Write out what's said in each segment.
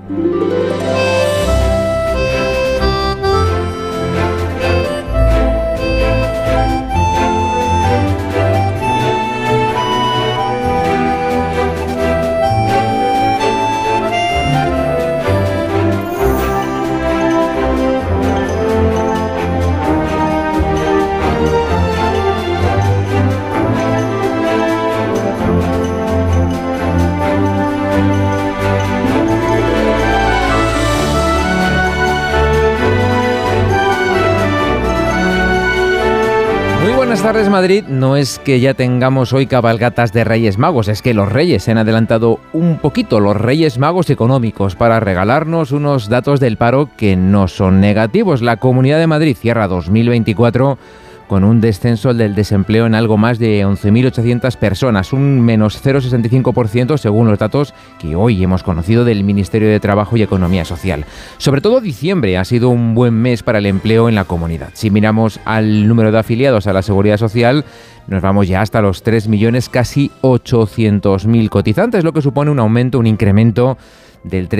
Buenas tardes, Madrid. No es que ya tengamos hoy cabalgatas de Reyes Magos, es que los Reyes se han adelantado un poquito, los Reyes Magos económicos, para regalarnos unos datos del paro que no son negativos. La Comunidad de Madrid cierra 2024 con un descenso del desempleo en algo más de 11.800 personas, un menos 0,65% según los datos que hoy hemos conocido del Ministerio de Trabajo y Economía Social. Sobre todo diciembre ha sido un buen mes para el empleo en la comunidad. Si miramos al número de afiliados a la Seguridad Social, nos vamos ya hasta los 3 millones, casi 800.000 cotizantes, lo que supone un aumento, un incremento del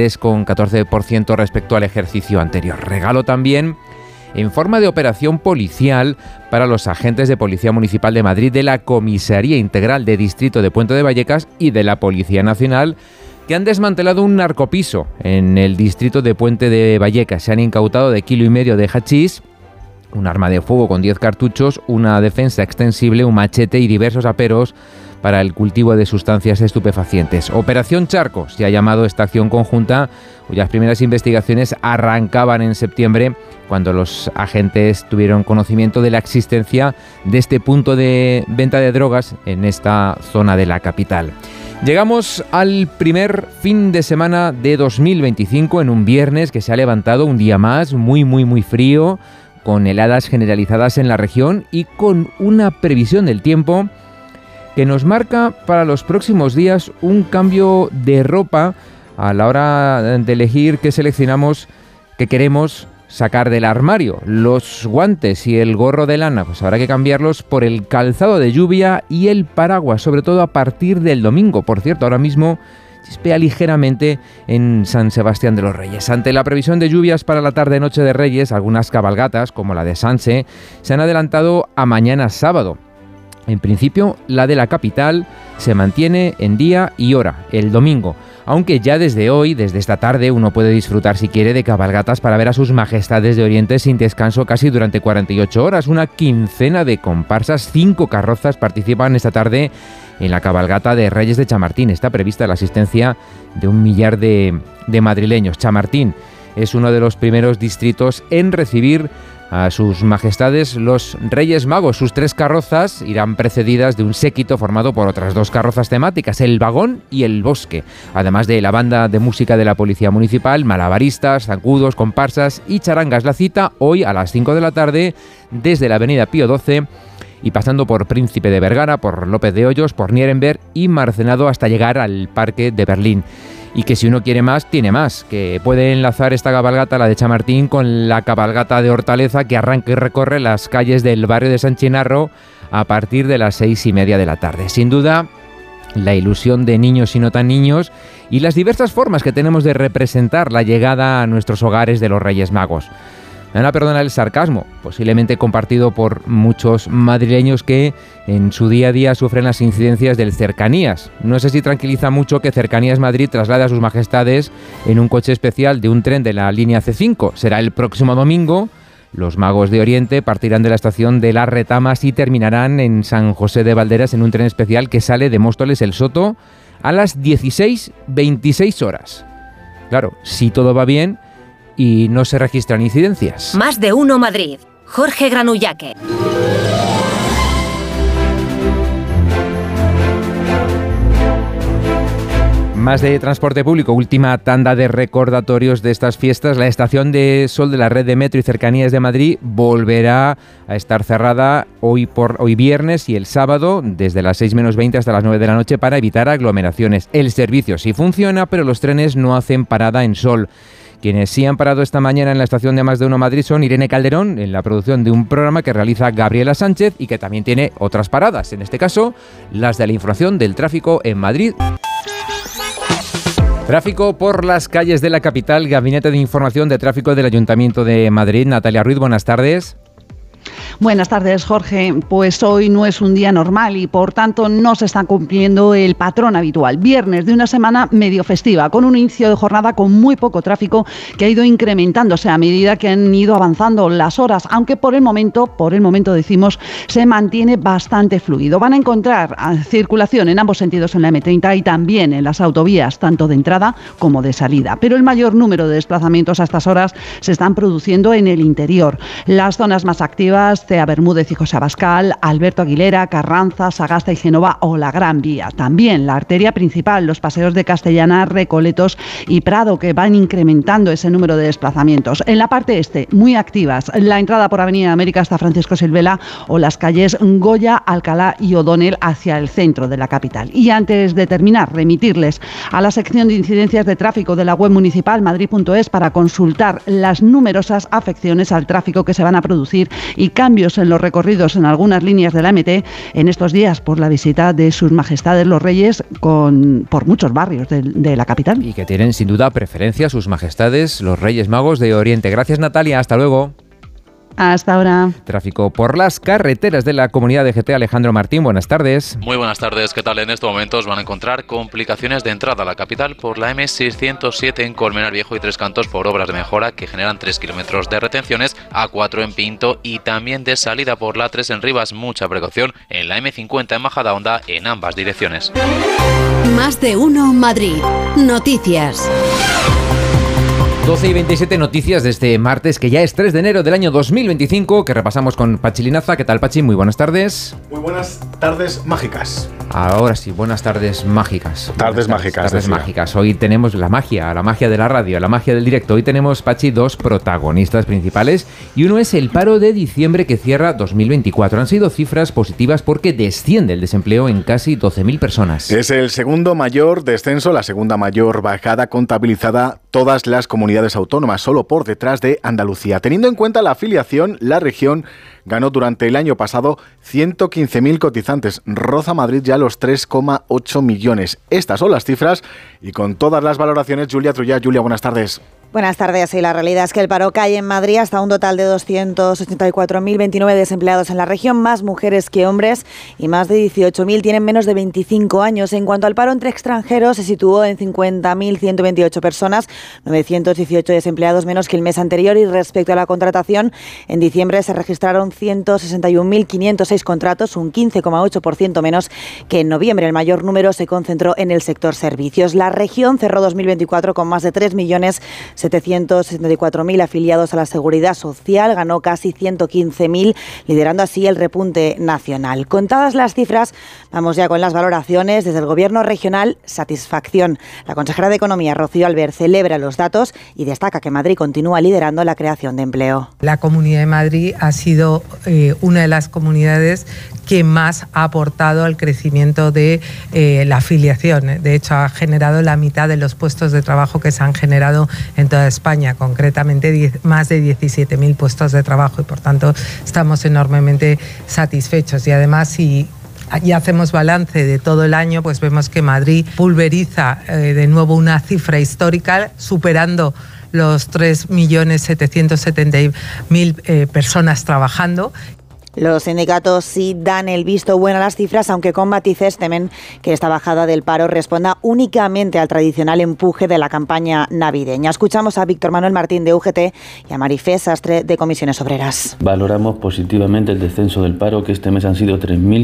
3,14% respecto al ejercicio anterior. Regalo también en forma de operación policial para los agentes de Policía Municipal de Madrid, de la Comisaría Integral de Distrito de Puente de Vallecas y de la Policía Nacional, que han desmantelado un narcopiso en el distrito de Puente de Vallecas. Se han incautado de 1,5 kilos de hachís, un arma de fuego con 10 cartuchos, una defensa extensible, un machete y diversos aperos para el cultivo de sustancias estupefacientes. Operación Charco se ha llamado esta acción conjunta, cuyas primeras investigaciones arrancaban en septiembre, cuando los agentes tuvieron conocimiento de la existencia de este punto de venta de drogas en esta zona de la capital. Llegamos al primer fin de semana de 2025, en un viernes que se ha levantado un día más muy frío, con heladas generalizadas en la región y con una previsión del tiempo que nos marca para los próximos días un cambio de ropa a la hora de elegir qué seleccionamos, qué queremos sacar del armario. Los guantes y el gorro de lana, pues habrá que cambiarlos por el calzado de lluvia y el paraguas, sobre todo a partir del domingo. Por cierto, ahora mismo chispea ligeramente en San Sebastián de los Reyes. Ante la previsión de lluvias para la tarde-noche de Reyes, algunas cabalgatas, como la de Sanse, se han adelantado a mañana sábado. En principio, la de la capital se mantiene en día y hora, el domingo, aunque ya desde hoy, desde esta tarde, uno puede disfrutar, si quiere, de cabalgatas para ver a sus majestades de Oriente sin descanso casi durante 48 horas. Una quincena de comparsas, 5 carrozas participan esta tarde en la cabalgata de Reyes de Chamartín. Está prevista la asistencia de 1 millar de madrileños. Chamartín es uno de los primeros distritos en recibir a sus majestades los Reyes Magos. Sus 3 carrozas irán precedidas de un séquito formado por otras 2 carrozas temáticas, el Vagón y el Bosque, además de la banda de música de la Policía Municipal, malabaristas, zancudos, comparsas y charangas. La cita hoy a las 5 de la tarde desde la avenida Pío XII y pasando por Príncipe de Vergara, por López de Hoyos, por Nierenberg y Marcenado hasta llegar al Parque de Berlín. Y que si uno quiere más, tiene más, que puede enlazar esta cabalgata, la de Chamartín, con la cabalgata de Hortaleza, que arranca y recorre las calles del barrio de San Chinarro a partir de las 6:30 de la tarde. Sin duda, la ilusión de niños y no tan niños y las diversas formas que tenemos de representar la llegada a nuestros hogares de los Reyes Magos. Me van a perdonar el sarcasmo, posiblemente compartido por muchos madrileños que en su día a día sufren las incidencias del Cercanías. No sé si tranquiliza mucho que Cercanías Madrid traslade a sus majestades en un coche especial de un tren de la línea C5. Será el próximo domingo. Los Magos de Oriente partirán de la estación de Las Retamas y terminarán en San José de Valderas en un tren especial que sale de Móstoles El Soto a las 16:26 horas. Claro, si todo va bien y no se registran incidencias. Más de uno Madrid. Jorge Granullaque. Más de transporte público, última tanda de recordatorios de estas fiestas. La estación de Sol de la red de Metro y Cercanías de Madrid volverá a estar cerrada hoy viernes y el sábado desde las 6:20 hasta las 9 de la noche para evitar aglomeraciones. El servicio sí funciona, pero los trenes no hacen parada en Sol. Quienes sí han parado esta mañana en la estación de Más de Uno Madrid son Irene Calderón, en la producción de un programa que realiza Gabriela Sánchez y que también tiene otras paradas, en este caso las de la información del tráfico en Madrid. Tráfico por las calles de la capital. Gabinete de Información de Tráfico del Ayuntamiento de Madrid. Natalia Ruiz, buenas tardes. Buenas tardes, Jorge. Pues hoy no es un día normal y por tanto no se está cumpliendo el patrón habitual. Viernes de una semana medio festiva, con un inicio de jornada con muy poco tráfico que ha ido incrementándose a medida que han ido avanzando las horas, aunque por el momento decimos, se mantiene bastante fluido. Van a encontrar circulación en ambos sentidos en la M30 y también en las autovías, tanto de entrada como de salida. Pero el mayor número de desplazamientos a estas horas se están produciendo en el interior. Las zonas más activas, Cea Bermúdez y José Abascal, Alberto Aguilera, Carranza, Sagasta y Génova o la Gran Vía. También la arteria principal, los paseos de Castellana, Recoletos y Prado, que van incrementando ese número de desplazamientos. En la parte este, muy activas, la entrada por Avenida América hasta Francisco Silvela o las calles Goya, Alcalá y O'Donnell hacia el centro de la capital. Y antes de terminar, remitirles a la sección de incidencias de tráfico de la web municipal madrid.es para consultar las numerosas afecciones al tráfico que se van a producir y cambios en los recorridos en algunas líneas de la MT en estos días por la visita de sus majestades los reyes por muchos barrios de la capital. Y que tienen sin duda preferencia sus majestades los Reyes Magos de Oriente. Gracias, Natalia. Hasta luego. Hasta ahora. Tráfico por las carreteras de la Comunidad de GT. Alejandro Martín, buenas tardes. Muy buenas tardes, ¿qué tal? En estos momentos van a encontrar complicaciones de entrada a la capital por la M607 en Colmenar Viejo y Tres Cantos por obras de mejora que generan 3 kilómetros de retenciones, A4 en Pinto y también de salida por la 3 en Rivas. Mucha precaución en la M50 en Majadahonda en ambas direcciones. Más de uno Madrid. Noticias. 12 y 27 noticias de este martes, que ya es 3 de enero del año 2025, que repasamos con Pachi Linaza. ¿Qué tal, Pachi? Muy buenas tardes. Muy buenas tardes mágicas. Ahora sí, buenas tardes mágicas. Tardes mágicas. Hoy tenemos la magia de la radio, la magia del directo. Hoy tenemos, Pachi, dos protagonistas principales y uno es el paro de diciembre que cierra 2024. Han sido cifras positivas porque desciende el desempleo en casi 12.000 personas. Es el segundo mayor descenso, la segunda mayor bajada contabilizada todas las comunidades autónomas, solo por detrás de Andalucía. Teniendo en cuenta la afiliación, la región ganó durante el año pasado 115.000 cotizantes. Roza Madrid ya los 3,8 millones. Estas son las cifras y con todas las valoraciones, Julia Trullá. Julia, buenas tardes. Buenas tardes. Y la realidad es que el paro cae en Madrid hasta un total de 284.029 desempleados en la región, más mujeres que hombres, y más de 18.000 tienen menos de 25 años. En cuanto al paro entre extranjeros, se situó en 50.128 personas, 918 desempleados menos que el mes anterior, y respecto a la contratación, en diciembre se registraron 161.506 contratos, un 15,8% menos que en noviembre. El mayor número se concentró en el sector servicios. La región cerró 2024 con más de 3.764.000 afiliados a la Seguridad Social, ganó casi 115.000, liderando así el repunte nacional. Contadas las cifras, vamos ya con las valoraciones. Desde el Gobierno regional, satisfacción. La consejera de Economía, Rocío Albert, celebra los datos y destaca que Madrid continúa liderando la creación de empleo. La Comunidad de Madrid ha sido una de las comunidades que más ha aportado al crecimiento de la afiliación. De hecho, ha generado la mitad de los puestos de trabajo que se han generado en toda España, concretamente más de 17.000 puestos de trabajo, y por tanto estamos enormemente satisfechos. Y además, si hacemos balance de todo el año, pues vemos que Madrid pulveriza de nuevo una cifra histórica, superando los 3.770.000 personas trabajando. Los sindicatos sí dan el visto bueno a las cifras, aunque con matices temen que esta bajada del paro responda únicamente al tradicional empuje de la campaña navideña. Escuchamos a Víctor Manuel Martín de UGT y a Marifé Sastre de Comisiones Obreras. Valoramos positivamente el descenso del paro, que este mes han sido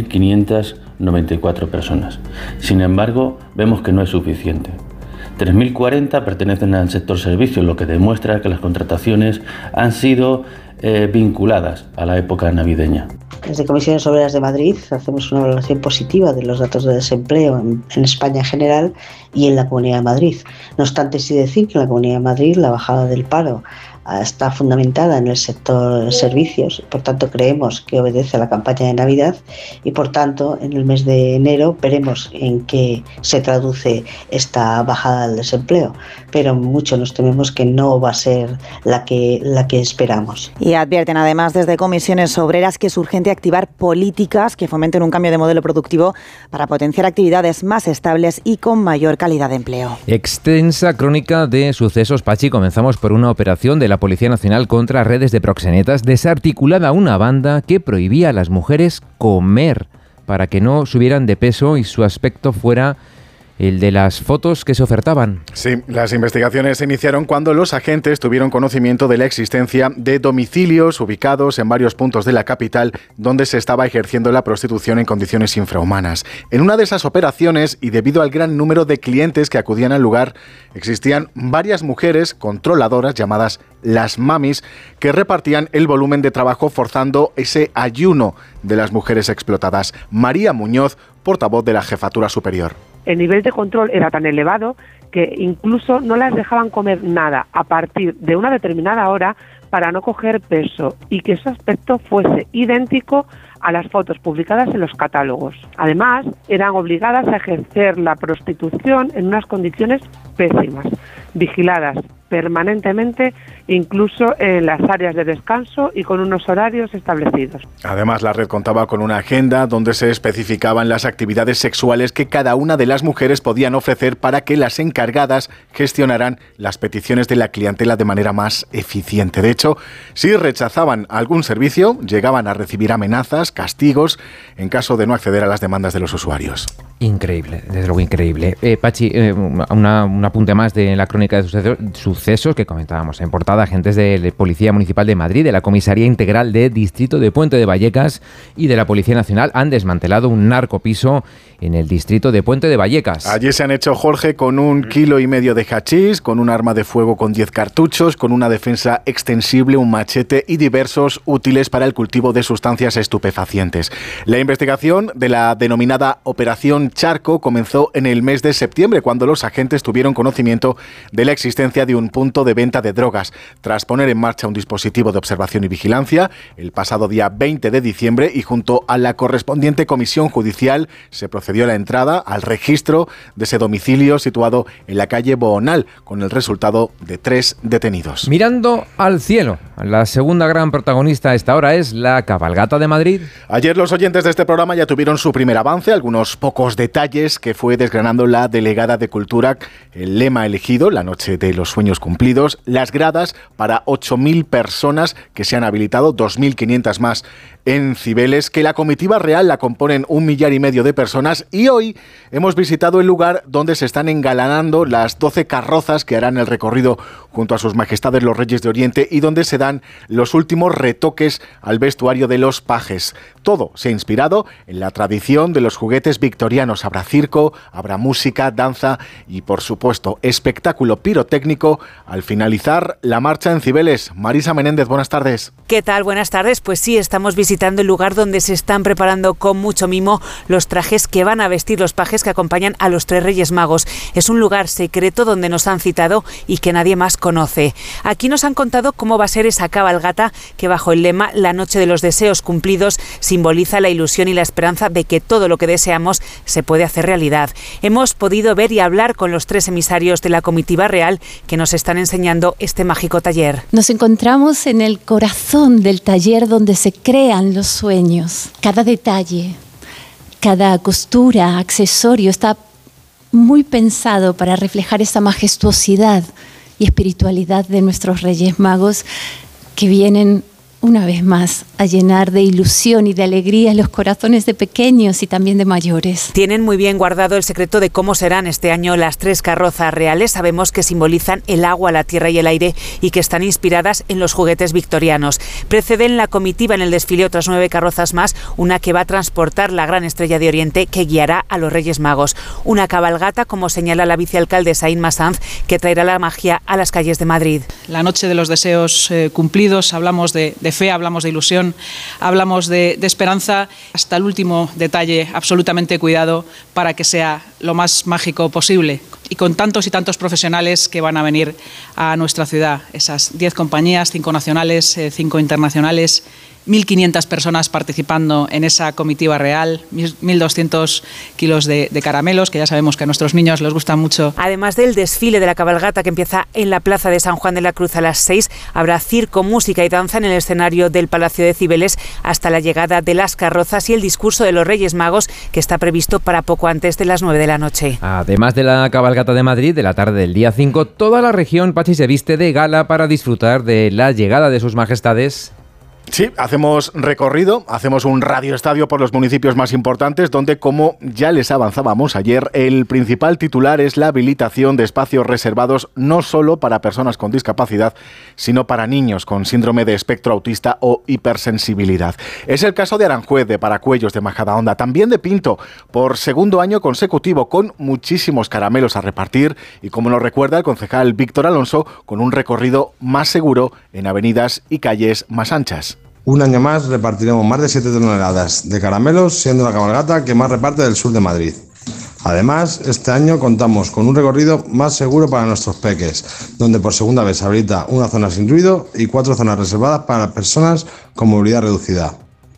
3.594 personas. Sin embargo, vemos que no es suficiente. 3.040 pertenecen al sector servicios, lo que demuestra que las contrataciones han sido vinculadas a la época navideña. Desde Comisiones Obreras de Madrid hacemos una valoración positiva de los datos de desempleo en España en general y en la Comunidad de Madrid. No obstante, sí decir que en la Comunidad de Madrid la bajada del paro está fundamentada en el sector servicios, por tanto creemos que obedece a la campaña de Navidad y por tanto en el mes de enero veremos en qué se traduce esta bajada del desempleo, pero mucho nos tememos que no va a ser la que esperamos. Y advierten además desde Comisiones Obreras que es urgente activar políticas que fomenten un cambio de modelo productivo para potenciar actividades más estables y con mayor calidad. calidad de empleo. Extensa crónica de sucesos, Pachi. Comenzamos por una operación de la Policía Nacional contra redes de proxenetas. Desarticulada una banda que prohibía a las mujeres comer para que no subieran de peso y su aspecto fuera el de las fotos que se ofertaban. Sí, las investigaciones se iniciaron cuando los agentes tuvieron conocimiento de la existencia de domicilios ubicados en varios puntos de la capital donde se estaba ejerciendo la prostitución en condiciones infrahumanas. En una de esas operaciones, y debido al gran número de clientes que acudían al lugar, existían varias mujeres controladoras llamadas las mamis que repartían el volumen de trabajo forzando ese ayuno de las mujeres explotadas. María Muñoz, portavoz de la Jefatura Superior. El nivel de control era tan elevado que incluso no las dejaban comer nada a partir de una determinada hora para no coger peso y que su aspecto fuese idéntico a las fotos publicadas en los catálogos. Además, eran obligadas a ejercer la prostitución en unas condiciones pésimas, vigiladas permanentemente, incluso en las áreas de descanso y con unos horarios establecidos. Además, la red contaba con una agenda donde se especificaban las actividades sexuales que cada una de las mujeres podían ofrecer para que las encargadas gestionaran las peticiones de la clientela de manera más eficiente. De hecho, si rechazaban algún servicio, llegaban a recibir amenazas, castigos, en caso de no acceder a las demandas de los usuarios. Increíble, desde luego increíble. Pachi, un apunte más de la crónica de sucesos que comentábamos en portada. Agentes de la Policía Municipal de Madrid, de la Comisaría Integral de Distrito de Puente de Vallecas y de la Policía Nacional han desmantelado un narcopiso en el distrito de Puente de Vallecas. Allí se han hecho, Jorge, con 1,5 kilos de hachís, con un arma de fuego con 10 cartuchos, con una defensa extensible, un machete y diversos útiles para el cultivo de sustancias estupefacientes. La investigación de la denominada Operación Charco comenzó en el mes de septiembre, cuando los agentes tuvieron conocimiento de la existencia de un punto de venta de drogas. Tras poner en marcha un dispositivo de observación y vigilancia, el pasado día 20 de diciembre y junto a la correspondiente comisión judicial, se procedió a la entrada al registro de ese domicilio situado en la calle Boonal, con el resultado de 3 detenidos. Mirando al cielo, la segunda gran protagonista a esta hora es la cabalgata de Madrid. Ayer los oyentes de este programa ya tuvieron su primer avance, algunos pocos detalles que fue desgranando la delegada de Cultura, el lema elegido, la noche de los sueños cumplidos, las gradas para 8.000 personas que se han habilitado, 2.500 más en Cibeles, que la comitiva real la componen 1,5 millar de personas, y hoy hemos visitado el lugar donde se están engalanando las 12 carrozas que harán el recorrido junto a sus majestades los Reyes de Oriente y donde se dan los últimos retoques al vestuario de los pajes. Todo se ha inspirado en la tradición de los juguetes victorianos. Habrá circo, habrá música, danza y, por supuesto, espectáculo pirotécnico al finalizar la marcha en Cibeles. Marisa Menéndez, buenas tardes. ¿Qué tal? Buenas tardes. Pues sí, estamos visitando el lugar donde se están preparando con mucho mimo los trajes que van a vestir los pajes que acompañan a los 3 Reyes Magos. Es un lugar secreto donde nos han citado y que nadie más conoce. Aquí nos han contado cómo va a ser esa cabalgata que, bajo el lema La Noche de los Deseos Cumplidos, simboliza la ilusión y la esperanza de que todo lo que deseamos se puede hacer realidad. Hemos podido ver y hablar con los 3 emisarios de la comitiva real que nos están enseñando este mágico taller. Nos encontramos en el corazón del taller donde se crean los sueños. Cada detalle, cada costura, accesorio está muy pensado para reflejar esa majestuosidad y espiritualidad de nuestros Reyes Magos que vienen una vez más a llenar de ilusión y de alegría los corazones de pequeños y también de mayores. Tienen muy bien guardado el secreto de cómo serán este año las 3 carrozas reales. Sabemos que simbolizan el agua, la tierra y el aire y que están inspiradas en los juguetes victorianos. Preceden la comitiva en el desfile otras 9 carrozas más, una que va a transportar la gran estrella de Oriente que guiará a los Reyes Magos. Una cabalgata, como señala la vicealcaldesa Inma Sanz, que traerá la magia a las calles de Madrid. La noche de los deseos cumplidos, hablamos de fe, hablamos de ilusión, hablamos de esperanza, hasta el último detalle absolutamente cuidado para que sea lo más mágico posible. Y con tantos y tantos profesionales que van a venir a nuestra ciudad, esas 10 compañías, 5 nacionales, 5 internacionales, 1.500 personas participando en esa comitiva real, 1.200 kilos de caramelos, que ya sabemos que a nuestros niños les gusta mucho. Además del desfile de la cabalgata que empieza en la plaza de San Juan de la Cruz a las 6, habrá circo, música y danza en el escenario del Palacio de Cibeles hasta la llegada de las carrozas y el discurso de los Reyes Magos, que está previsto para poco antes de las 9 de la noche. Además de la cabalgata de Madrid, de la tarde del día 5, toda la región, Pachi, se viste de gala para disfrutar de la llegada de sus majestades. Sí, hacemos recorrido, hacemos un radioestadio por los municipios más importantes, donde, como ya les avanzábamos ayer, el principal titular es la habilitación de espacios reservados no solo para personas con discapacidad, sino para niños con síndrome de espectro autista o hipersensibilidad. Es el caso de Aranjuez, de Paracuellos, de Majadahonda, también de Pinto, por segundo año consecutivo, con muchísimos caramelos a repartir y, como nos recuerda el concejal Víctor Alonso, con un recorrido más seguro en avenidas y calles más anchas. Un año más repartiremos más de 7 toneladas de caramelos, siendo la cabalgata que más reparte del sur de Madrid. Además, este año contamos con un recorrido más seguro para nuestros peques, donde por segunda vez se habilita una zona sin ruido y 4 zonas reservadas para personas con movilidad reducida.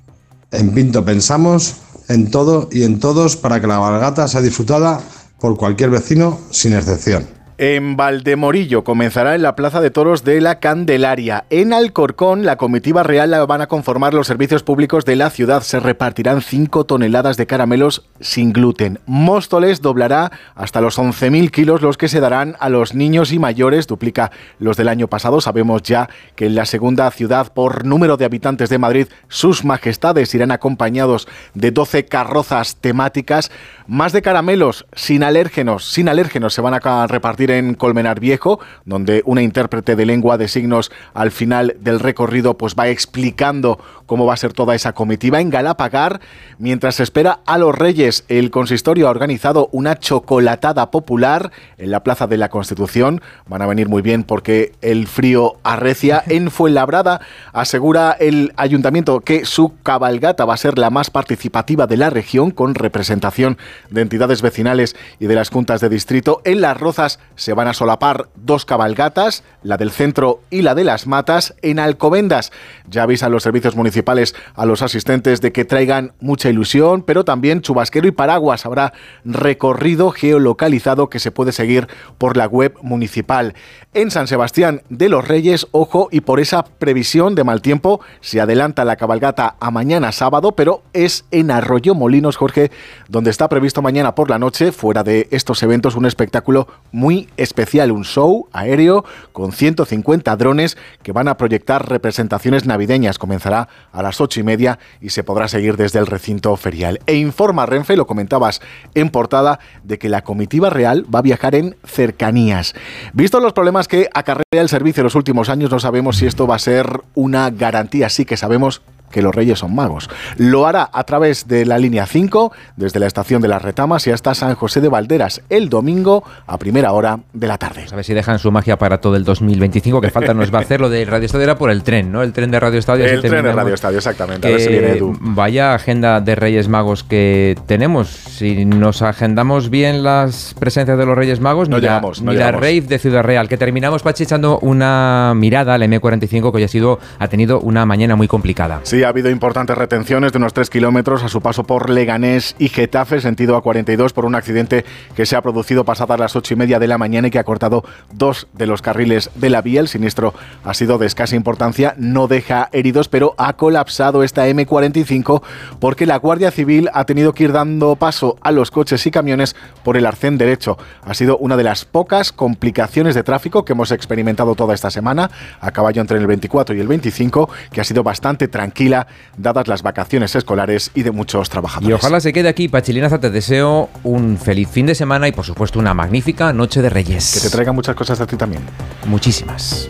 En Pinto pensamos en todo y en todos para que la cabalgata sea disfrutada por cualquier vecino sin excepción. En Valdemorillo comenzará en la Plaza de Toros de la Candelaria. En Alcorcón, la comitiva real la van a conformar los servicios públicos de la ciudad. Se repartirán 5 toneladas de caramelos sin gluten. Móstoles doblará hasta los 11.000 kilos los que se darán a los niños y mayores, duplica los del año pasado. Sabemos ya que en la segunda ciudad por número de habitantes de Madrid, sus majestades irán acompañados de 12 carrozas temáticas. Más de caramelos sin alérgenos se van a repartir en Colmenar Viejo, donde una intérprete de lengua de signos al final del recorrido pues va explicando cómo va a ser toda esa comitiva. En Galapagar, mientras se espera a los Reyes, el consistorio ha organizado una chocolatada popular en la Plaza de la Constitución. Van a venir muy bien porque el frío arrecia. En Fuenlabrada asegura el ayuntamiento que su cabalgata va a ser la más participativa de la región, con representación de entidades vecinales y de las juntas de distrito. En Las Rozas se van a solapar 2 cabalgatas, la del centro y la de Las Matas. En Alcobendas ya avisan los servicios municipales a los asistentes de que traigan mucha ilusión, pero también chubasquero y paraguas. Habrá recorrido geolocalizado que se puede seguir por la web municipal. En San Sebastián de los Reyes, ojo, y por esa previsión de mal tiempo, se adelanta la cabalgata a mañana sábado, pero es en Arroyomolinos, Jorge, donde está previsto mañana por la noche, fuera de estos eventos, un espectáculo muy especial, un show aéreo con 150 drones que van a proyectar representaciones navideñas. Comenzará a las 8:30 y se podrá seguir desde el recinto ferial. E informa Renfe, lo comentabas en portada, de que la comitiva real va a viajar en cercanías. Visto los problemas que acarrea el servicio en los últimos años, no sabemos si esto va a ser una garantía. Sí que sabemos que los Reyes son magos. Lo hará a través de la línea 5, desde la estación de Las Retamas y hasta San José de Valderas, el domingo a primera hora de la tarde. A ver si dejan su magia para todo el 2025, que falta nos va a hacer. Lo de Radio Estadio era por el tren, ¿no? El tren de Radio Estadio. El tren de Radio Estadio, exactamente. A ver si viene Edu. Vaya agenda de Reyes Magos que tenemos. Si nos agendamos bien las presencias de los Reyes Magos, ni la rave de Ciudad Real, que terminamos, Pachi, echando una mirada al M45, que hoy ha tenido una mañana muy complicada. Sí, ha habido importantes retenciones de unos 3 kilómetros a su paso por Leganés y Getafe, sentido A42, por un accidente que se ha producido pasadas las 8:30 de la mañana y que ha cortado 2 de los carriles de la vía. El siniestro ha sido de escasa importancia, no deja heridos, pero ha colapsado esta M45 porque la Guardia Civil ha tenido que ir dando paso a los coches y camiones por el arcén derecho. Ha sido una de las pocas complicaciones de tráfico que hemos experimentado toda esta semana, a caballo entre el 24 y el 25, que ha sido bastante tranquila, dadas las vacaciones escolares y de muchos trabajadores. Y ojalá se quede aquí, Pachi Linaza. Te deseo un feliz fin de semana y, por supuesto, una magnífica noche de Reyes. Que te traigan muchas cosas a ti también. Muchísimas.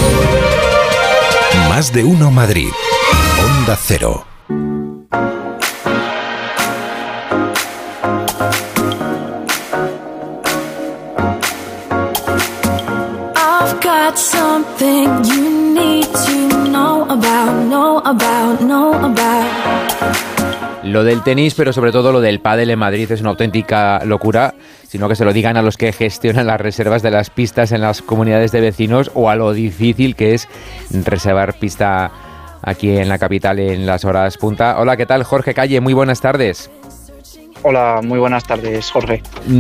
Más de uno Madrid. Onda Cero. I've got something you need to know about. Lo del tenis, pero sobre todo lo del pádel en Madrid, es una auténtica locura, sino que se lo digan a los que gestionan las reservas de las pistas en las comunidades de vecinos, o a lo difícil que es reservar pista aquí en la capital en las horas punta. Hola, ¿qué tal? Jorge Calle, muy buenas tardes. Hola, muy buenas tardes, Jorge.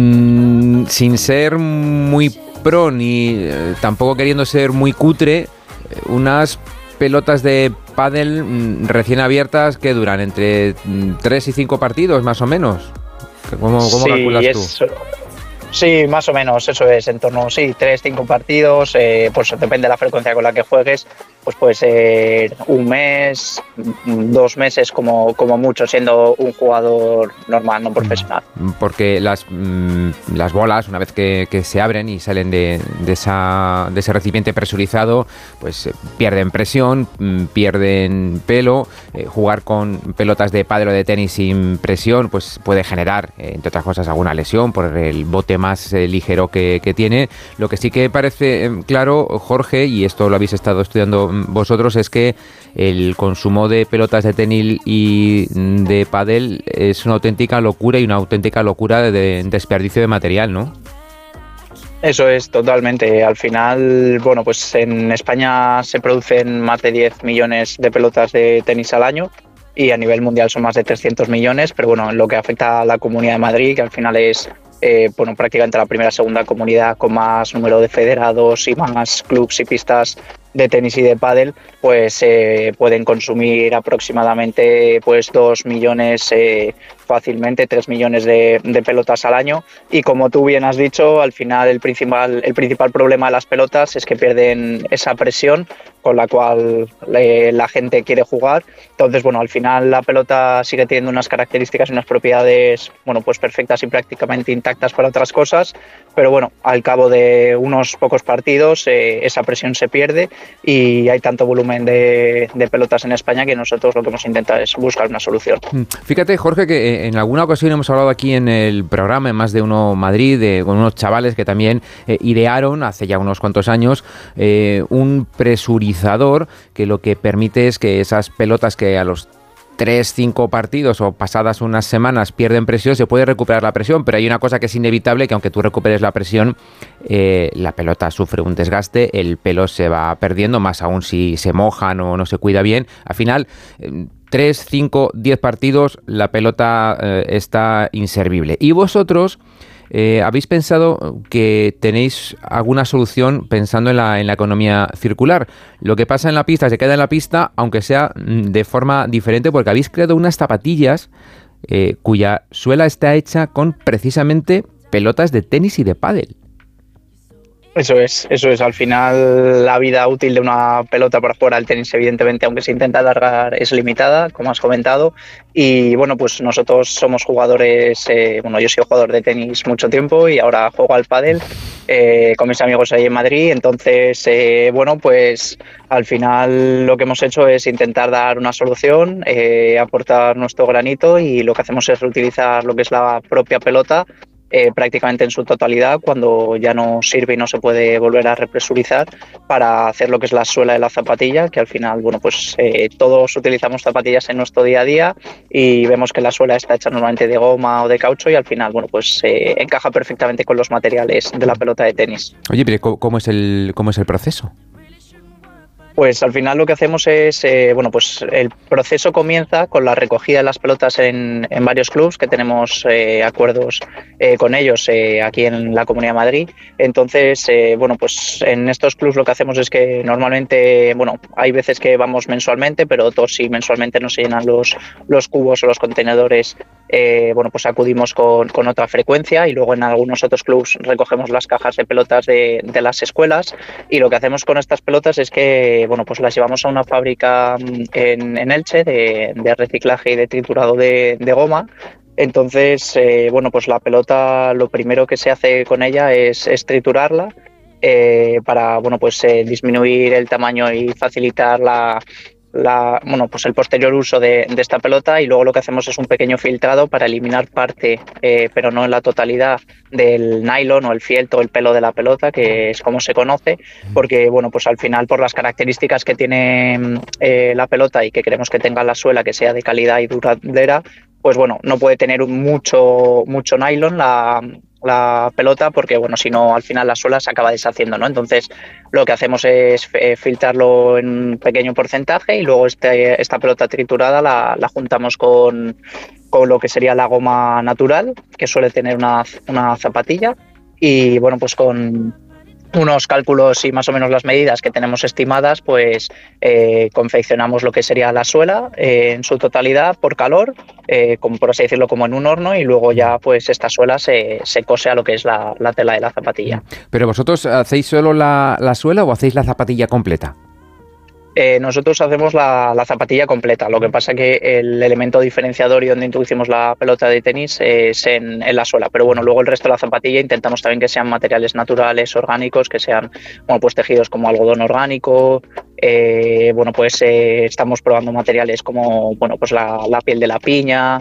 Sin ser muy pro ni tampoco queriendo ser muy cutre, unas pelotas de pádel recién abiertas que duran entre 3 y 5 partidos, más o menos. ¿Cómo calculas tú? Sí, más o menos, eso es, en torno, 3-5 partidos, pues depende de la frecuencia con la que juegues, pues puede ser un mes, 2 meses como mucho, siendo un jugador normal, no profesional. Porque las bolas, una vez que se abren y salen de ese recipiente presurizado, pues pierden presión, pierden pelo. Jugar con pelotas de pádel o de tenis sin presión, pues puede generar, entre otras cosas, alguna lesión por el bote más ligero que tiene. Lo que sí que parece claro, Jorge, y esto lo habéis estado estudiando vosotros, es que el consumo de pelotas de tenis y de pádel es una auténtica locura, y una auténtica locura de desperdicio de material, ¿no? Eso es, totalmente. Al final, bueno, pues en España se producen más de 10 millones de pelotas de tenis al año, y a nivel mundial son más de 300 millones, pero bueno, en lo que afecta a la Comunidad de Madrid, que al final es prácticamente la primera o segunda comunidad con más número de federados y más clubs y pistas de tenis y de pádel, pues pueden consumir aproximadamente pues 2 millones, fácilmente 3 millones de pelotas al año. Y como tú bien has dicho, al final el principal problema de las pelotas es que pierden esa presión con la cual la gente quiere jugar. Entonces, bueno, al final la pelota sigue teniendo unas características y unas propiedades, bueno, pues perfectas y prácticamente intactas para otras cosas, pero bueno, al cabo de unos pocos partidos esa presión se pierde, y hay tanto volumen de pelotas en España que nosotros lo que hemos intentado es buscar una solución. Fíjate, Jorge, que en alguna ocasión hemos hablado aquí en el programa, en Más de Uno Madrid, con unos chavales que también idearon hace ya unos cuantos años un presurizador que lo que permite es que esas pelotas que a los 3-5 partidos o pasadas unas semanas pierden presión, se puede recuperar la presión, pero hay una cosa que es inevitable, que aunque tú recuperes la presión, la pelota sufre un desgaste, el pelo se va perdiendo, más aún si se mojan o no se cuida bien. Al final, 3, 5, 10 partidos, la pelota está inservible. Y vosotros ¿habéis pensado que tenéis alguna solución pensando en la economía circular? Lo que pasa en la pista se queda en la pista, aunque sea de forma diferente, porque habéis creado unas zapatillas cuya suela está hecha con precisamente pelotas de tenis y de pádel. Eso es. Al final, la vida útil de una pelota para jugar al tenis, evidentemente, aunque se intenta alargar, es limitada, como has comentado. Y bueno, pues nosotros somos jugadores, yo he sido jugador de tenis mucho tiempo y ahora juego al pádel con mis amigos ahí en Madrid. Entonces, pues al final lo que hemos hecho es intentar dar una solución, aportar nuestro granito, y lo que hacemos es reutilizar lo que es la propia pelota prácticamente en su totalidad cuando ya no sirve y no se puede volver a represurizar, para hacer lo que es la suela de la zapatilla, que al final, todos utilizamos zapatillas en nuestro día a día y vemos que la suela está hecha normalmente de goma o de caucho, y al final, encaja perfectamente con los materiales de la pelota de tenis. Oye, pero ¿cómo es el proceso? Pues al final lo que hacemos es, el proceso comienza con la recogida de las pelotas en varios clubs que tenemos acuerdos con ellos aquí en la Comunidad de Madrid. Entonces, en estos clubs lo que hacemos es que normalmente, hay veces que vamos mensualmente, pero otros sí mensualmente no se llenan los cubos o los contenedores, acudimos con otra frecuencia, y luego en algunos otros clubs recogemos las cajas de pelotas de las escuelas, y lo que hacemos con estas pelotas es que las llevamos a una fábrica en Elche de reciclaje y de triturado de goma. Entonces, la pelota, lo primero que se hace con ella es triturarla para disminuir el tamaño y facilitar el posterior uso de esta pelota, y luego lo que hacemos es un pequeño filtrado para eliminar parte, pero no en la totalidad, del nylon o el fieltro, el pelo de la pelota, que es como se conoce, porque al final, por las características que tiene la pelota y que queremos que tenga la suela que sea de calidad y duradera, no puede tener mucho nylon la pelota, porque bueno, si no al final la suela se acaba deshaciendo, ¿no? Entonces lo que hacemos es filtrarlo en un pequeño porcentaje y luego esta pelota triturada la juntamos con lo que sería la goma natural, que suele tener una zapatilla, y bueno, pues con unos cálculos y más o menos las medidas que tenemos estimadas, pues confeccionamos lo que sería la suela en su totalidad por calor, como por así decirlo, como en un horno, y luego ya pues esta suela se cose a lo que es la tela de la zapatilla. ¿Pero vosotros hacéis solo la suela o hacéis la zapatilla completa? Nosotros hacemos la zapatilla completa, lo que pasa que el elemento diferenciador y donde introducimos la pelota de tenis es en la suela, pero bueno, luego el resto de la zapatilla intentamos también que sean materiales naturales, orgánicos, que sean, bueno, pues tejidos como algodón orgánico, bueno, pues estamos probando materiales como, bueno, pues la piel de la piña,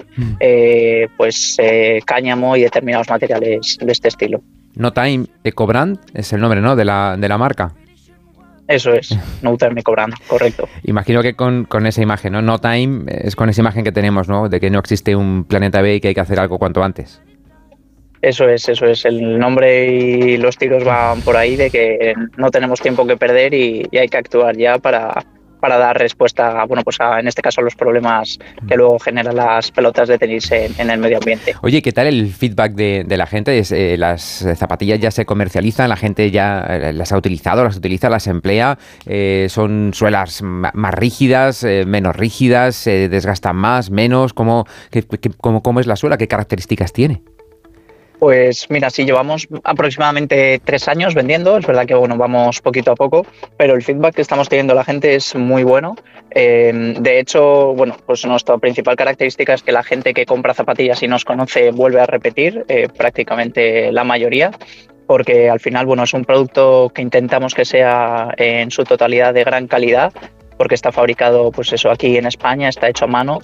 pues cáñamo y determinados materiales de este estilo. No Time Ecobrand es el nombre, ¿no?, de la marca. Eso es, No Time Ecobrand, correcto. Imagino que con esa imagen, ¿no? No Time es con esa imagen que tenemos, ¿no?, de que no existe un planeta B y que hay que hacer algo cuanto antes. Eso es. El nombre y los tiros van por ahí de que no tenemos tiempo que perder y hay que actuar ya para dar respuesta, bueno, pues en este caso a los problemas que luego generan las pelotas de tenis en el medio ambiente. Oye, ¿qué tal el feedback de la gente? ¿Las zapatillas ya se comercializan? ¿La gente ya las ha utilizado, las utiliza, las emplea? ¿Son suelas más rígidas, menos rígidas? ¿Se desgastan más, menos? ¿Cómo es la suela? ¿Qué características tiene? Pues mira, sí, llevamos aproximadamente 3 años vendiendo, es verdad que bueno, vamos poquito a poco, pero el feedback que estamos teniendo la gente es muy bueno. De hecho, bueno, pues nuestra principal característica es que la gente que compra zapatillas y nos conoce vuelve a repetir, prácticamente la mayoría, porque al final, bueno, es un producto que intentamos que sea en su totalidad de gran calidad, porque está fabricado, pues eso, aquí en España, está hecho a mano,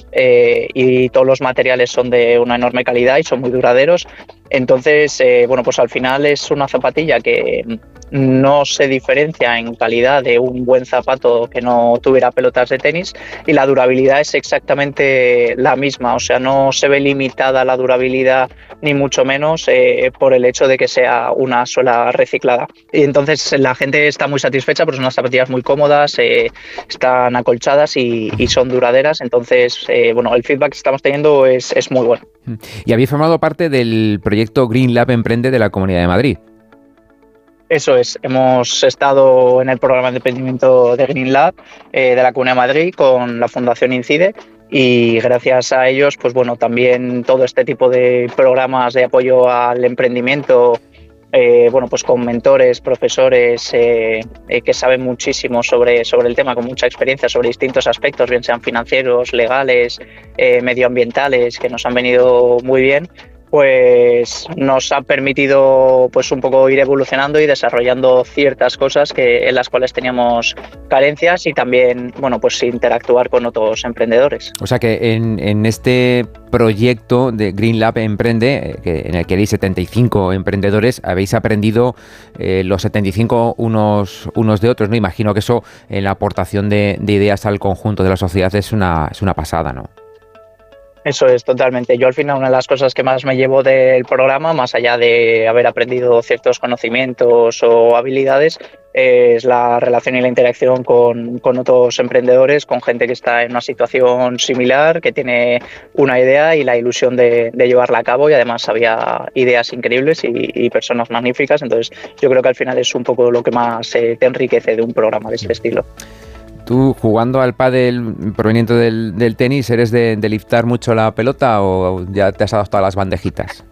y todos los materiales son de una enorme calidad y son muy duraderos. Entonces, bueno, pues al final es una zapatilla que no se diferencia en calidad de un buen zapato que no tuviera pelotas de tenis, y la durabilidad es exactamente la misma, o sea, no se ve limitada la durabilidad ni mucho menos por el hecho de que sea una suela reciclada. Y entonces la gente está muy satisfecha porque son unas zapatillas muy cómodas, están acolchadas y son duraderas. Entonces, bueno, el feedback que estamos teniendo es muy bueno. Y habéis formado parte del proyecto Green Lab Emprende de la Comunidad de Madrid. Eso es, hemos estado en el programa de emprendimiento de Green Lab de la Comunidad de Madrid con la Fundación Incide, y gracias a ellos, pues bueno, también todo este tipo de programas de apoyo al emprendimiento, bueno, pues con mentores, profesores que saben muchísimo sobre el tema, con mucha experiencia sobre distintos aspectos, bien sean financieros, legales, medioambientales, que nos han venido muy bien, pues nos ha permitido pues un poco ir evolucionando y desarrollando ciertas cosas en las cuales teníamos carencias, y también, bueno, pues interactuar con otros emprendedores. O sea que en este proyecto de Green Lab Emprende, en el que hay 75 emprendedores, habéis aprendido los 75 unos de otros, ¿no? Imagino que eso, en la aportación de ideas al conjunto de la sociedad, es una pasada, ¿no? Eso es, totalmente. Yo al final, una de las cosas que más me llevo del programa, más allá de haber aprendido ciertos conocimientos o habilidades, es la relación y la interacción con otros emprendedores, con gente que está en una situación similar, que tiene una idea y la ilusión de llevarla a cabo, y además había ideas increíbles y personas magníficas. Entonces yo creo que al final es un poco lo que más te enriquece de un programa de este estilo. ¿Tú, jugando al pádel proveniente del tenis, eres de liftar mucho la pelota o ya te has adaptado a las bandejitas?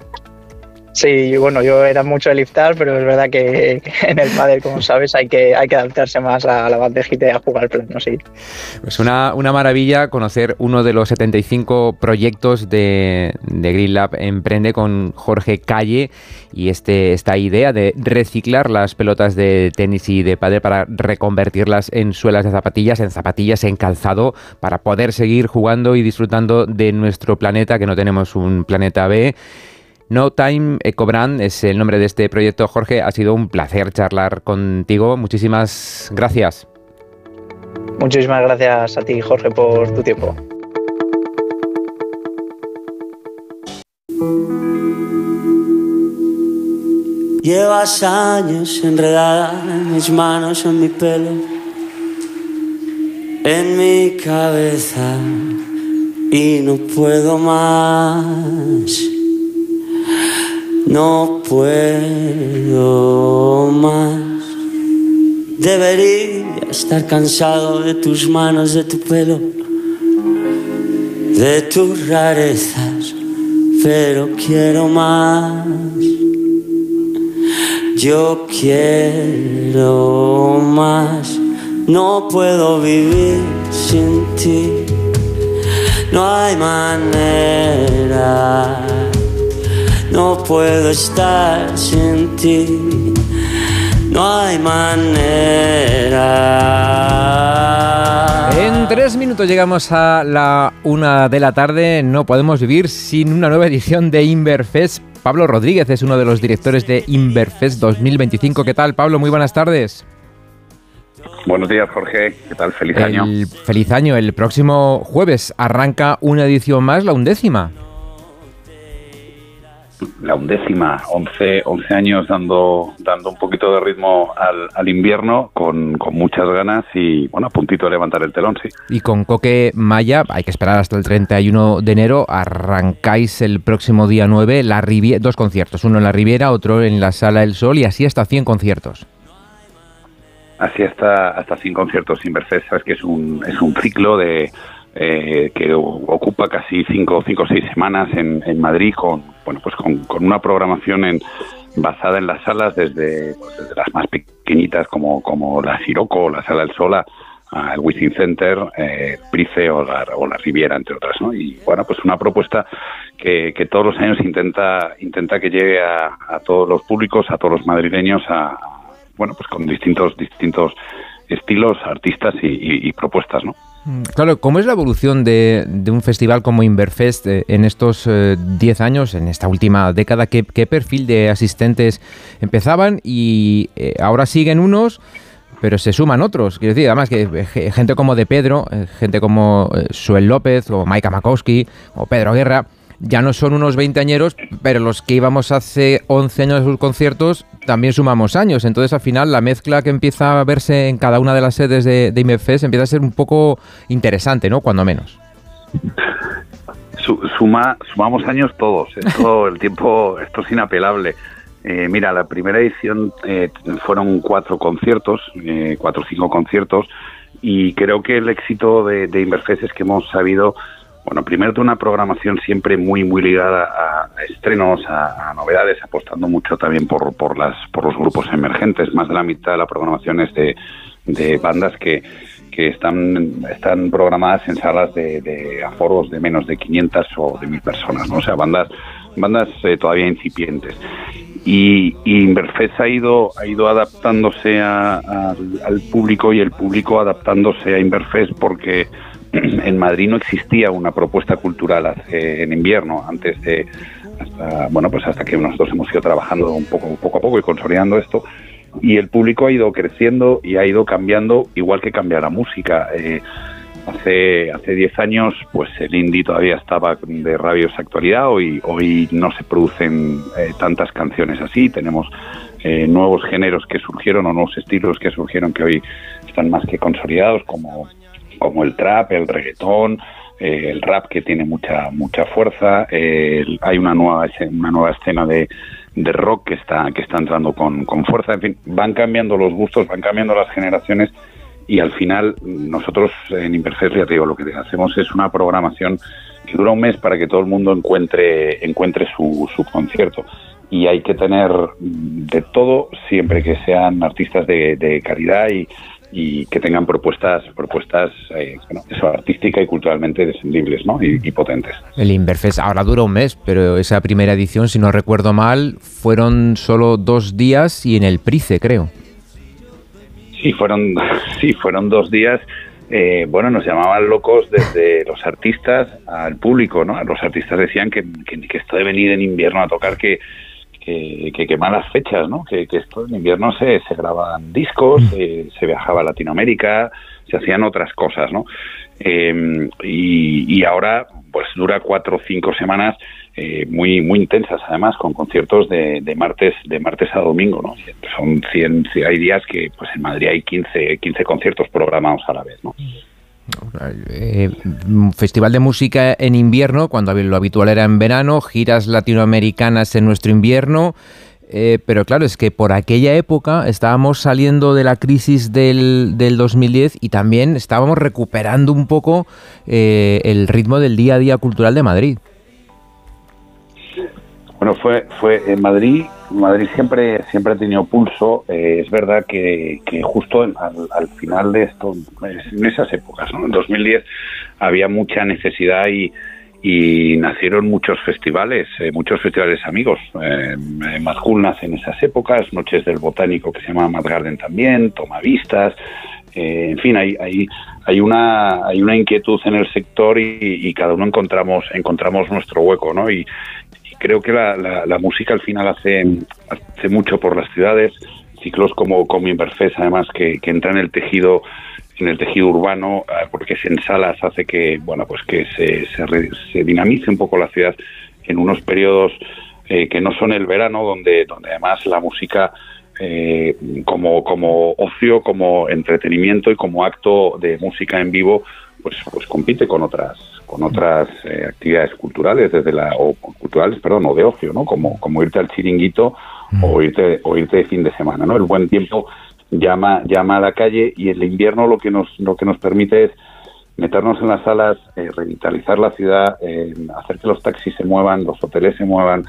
Sí, bueno, yo era mucho de liftar, pero es verdad que en el pádel, como sabes, hay que adaptarse más a la bandejita y a jugar plano, sí. Pues una maravilla conocer uno de los 75 proyectos de Green Lab Emprende con Jorge Calle, y esta idea de reciclar las pelotas de tenis y de pádel para reconvertirlas en suelas de zapatillas, en calzado, para poder seguir jugando y disfrutando de nuestro planeta, que no tenemos un planeta B. No Time Ecobrand es el nombre de este proyecto. Jorge, ha sido un placer charlar contigo. Muchísimas gracias. Muchísimas gracias a ti, Jorge, por tu tiempo. Llevas años enredada en mis manos, en mi pelo, en mi cabeza, y no puedo más. No puedo más. Debería estar cansado de tus manos, de tu pelo, de tus rarezas, pero quiero más. Yo quiero más. No puedo vivir sin ti. No hay manera. No puedo estar sin ti. No hay manera. En 3 minutos llegamos a la 1 de la tarde. No podemos vivir sin una nueva edición de Inverfest. Pablo Rodríguez es uno de los directores de Inverfest 2025. ¿Qué tal, Pablo? Muy buenas tardes. Buenos días, Jorge. ¿Qué tal? Feliz año. Feliz año. El próximo jueves arranca una edición más, la 11ª. La 11ª, 11 años dando un poquito de ritmo al invierno con muchas ganas y, bueno, a puntito de levantar el telón, sí. Y con Coque Maya, hay que esperar hasta el 31 de enero, arrancáis el próximo día 9 la Riviera, 2 conciertos, uno en la Riviera, otro en la Sala del Sol y así hasta 100 conciertos. Así hasta 100 conciertos. Inverfest, sabes que es un ciclo de que ocupa casi 5 o 6 semanas en Madrid con una programación basada en las salas desde las más pequeñitas como la Siroco, la Sala del Sol, al Within Center, Price o la Riviera, entre otras, ¿no? Y bueno, pues una propuesta que todos los años intenta que llegue a todos los públicos, a todos los madrileños, con distintos estilos, artistas y propuestas, ¿no? Claro, ¿cómo es la evolución de un festival como Inverfest en estos 10 años, en esta última década? ¿Qué perfil de asistentes empezaban y ahora siguen unos, pero se suman otros? Quiero decir, además que gente como De Pedro, gente como Suel López o Maika Makowski o Pedro Guerra, ya no son unos veinteañeros, pero los que íbamos hace 11 años a sus conciertos también sumamos años. Entonces, al final, la mezcla que empieza a verse en cada una de las sedes de Inverfest empieza a ser un poco interesante, ¿no? Cuando menos. Sumamos años todos. El tiempo, esto es inapelable. Mira, la primera edición fueron 4 conciertos, 4 o 5 conciertos, y creo que el éxito de Inverfest es que hemos sabido... Bueno, primero de una programación siempre muy ligada a estrenos, a novedades, apostando mucho también por los grupos emergentes. Más de la mitad de la programación es de bandas que están programadas en salas de aforos de menos de 500 o de 1000 personas, ¿no? O sea, bandas todavía incipientes. Y Inverfest ha ido adaptándose al público y el público adaptándose a Inverfest porque en Madrid no existía una propuesta cultural en invierno hasta que nosotros hemos ido trabajando poco a poco y consolidando esto, y el público ha ido creciendo y ha ido cambiando igual que cambia la música. Hace 10 años pues el indie todavía estaba de rabiosa actualidad. Hoy no se producen tantas canciones así. Tenemos nuevos géneros que surgieron o nuevos estilos que surgieron que hoy están más que consolidados, como el trap, el reggaetón, el rap, que tiene mucha fuerza. Hay una nueva escena de rock que está entrando con fuerza. En fin, van cambiando los gustos, van cambiando las generaciones, y al final nosotros en Inverfest, ya te digo, lo que hacemos es una programación que dura un mes para que todo el mundo encuentre su concierto. Y hay que tener de todo, siempre que sean artistas de calidad y que tengan propuestas artística y culturalmente descendibles, ¿no? y potentes. El Inverfest ahora dura un mes, pero esa primera edición, si no recuerdo mal, fueron solo 2 días y en el Price, creo. Sí, fueron 2 días. Nos llamaban locos desde los artistas al público, ¿no? Los artistas decían que esto de venir en invierno a tocar, que malas fechas, ¿no? Que esto en invierno se grababan discos, se viajaba a Latinoamérica, se hacían otras cosas, ¿no? Y ahora pues dura 4 o 5 semanas muy intensas, además, con conciertos de martes a domingo, ¿no? Son 100, hay días que pues en Madrid hay 15 conciertos programados a la vez, ¿no? Festival de música en invierno, cuando lo habitual era en verano, giras latinoamericanas en nuestro invierno, pero claro, es que por aquella época estábamos saliendo de la crisis del 2010 y también estábamos recuperando un poco el ritmo del día a día cultural de Madrid. Bueno, fue en Madrid siempre ha tenido pulso. Es verdad que justo al final de esto, en esas épocas, ¿no? En 2010 había mucha necesidad y nacieron muchos festivales amigos. Mazgul nace en esas épocas, Noches del Botánico, que se llama Mad Garden también, Tomavistas. En fin, hay una inquietud en el sector y cada uno encontramos nuestro hueco, ¿no? Y creo que la música al final hace mucho por las ciudades. Ciclos como Inverfest, además, que entra en el tejido urbano, porque en salas hace que se dinamice un poco la ciudad en unos periodos que no son el verano, donde además la música como ocio, como entretenimiento y como acto de música en vivo, pues compite con otras actividades culturales, o de ocio, ¿no? Como irte al chiringuito o irte de fin de semana, ¿no? El buen tiempo llama a la calle, y el invierno lo que nos permite es meternos en las salas, revitalizar la ciudad, hacer que los taxis se muevan, los hoteles se muevan,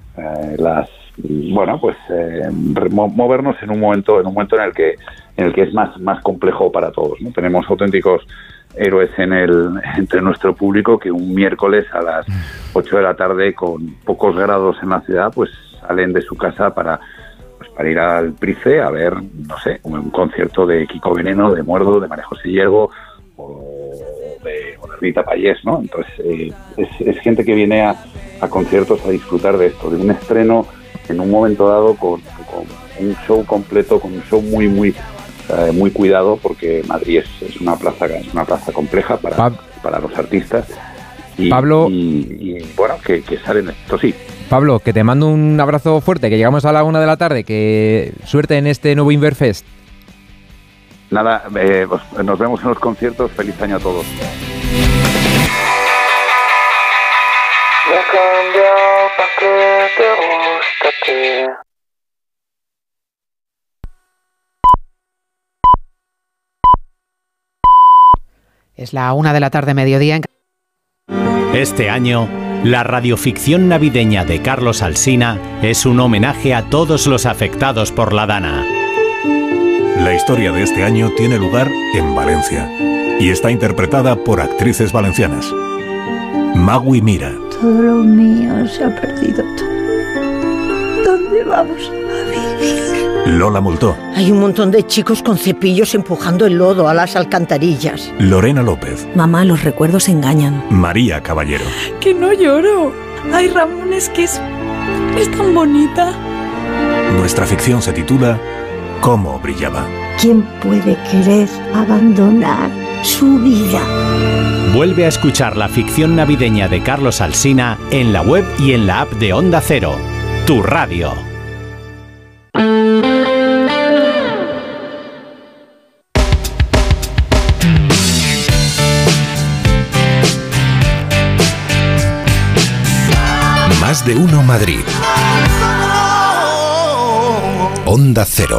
movernos en un momento en el que es más complejo para todos, ¿no? Tenemos auténticos héroes entre nuestro público que un miércoles a las 8 de la tarde, con pocos grados en la ciudad, pues salen de su casa para ir al Price a ver, no sé, un concierto de Kiko Veneno, de Muerdo, de María José Hiergo o de Rita Payés, ¿no? Entonces es gente que viene a conciertos a disfrutar de esto, de un estreno en un momento dado con un show completo, con un show muy cuidado, porque Madrid es una plaza compleja para los artistas y, Pablo, y bueno, que salen esto, sí. Pablo, que te mando un abrazo fuerte, que llegamos a la 1 de la tarde, que suerte en este nuevo Inverfest. Nada, nos vemos en los conciertos, feliz año a todos. Me cambió pa' que te gusta que... Es la 1 de la tarde, mediodía. Este año, la radioficción navideña de Carlos Alsina es un homenaje a todos los afectados por la Dana. La historia de este año tiene lugar en Valencia y está interpretada por actrices valencianas. Magui Mira. Todo lo mío se ha perdido todo. ¿Dónde vamos a vivir? Lola Multó. Hay un montón de chicos con cepillos empujando el lodo a las alcantarillas. Lorena López. Mamá, los recuerdos engañan. María Caballero. Que no lloro. Ay, Ramón, es que es tan bonita. Nuestra ficción se titula ¿Cómo brillaba? ¿Quién puede querer abandonar su vida? Vuelve a escuchar la ficción navideña de Carlos Alsina en la web y en la app de Onda Cero, tu radio. Más de uno Madrid. Onda Cero.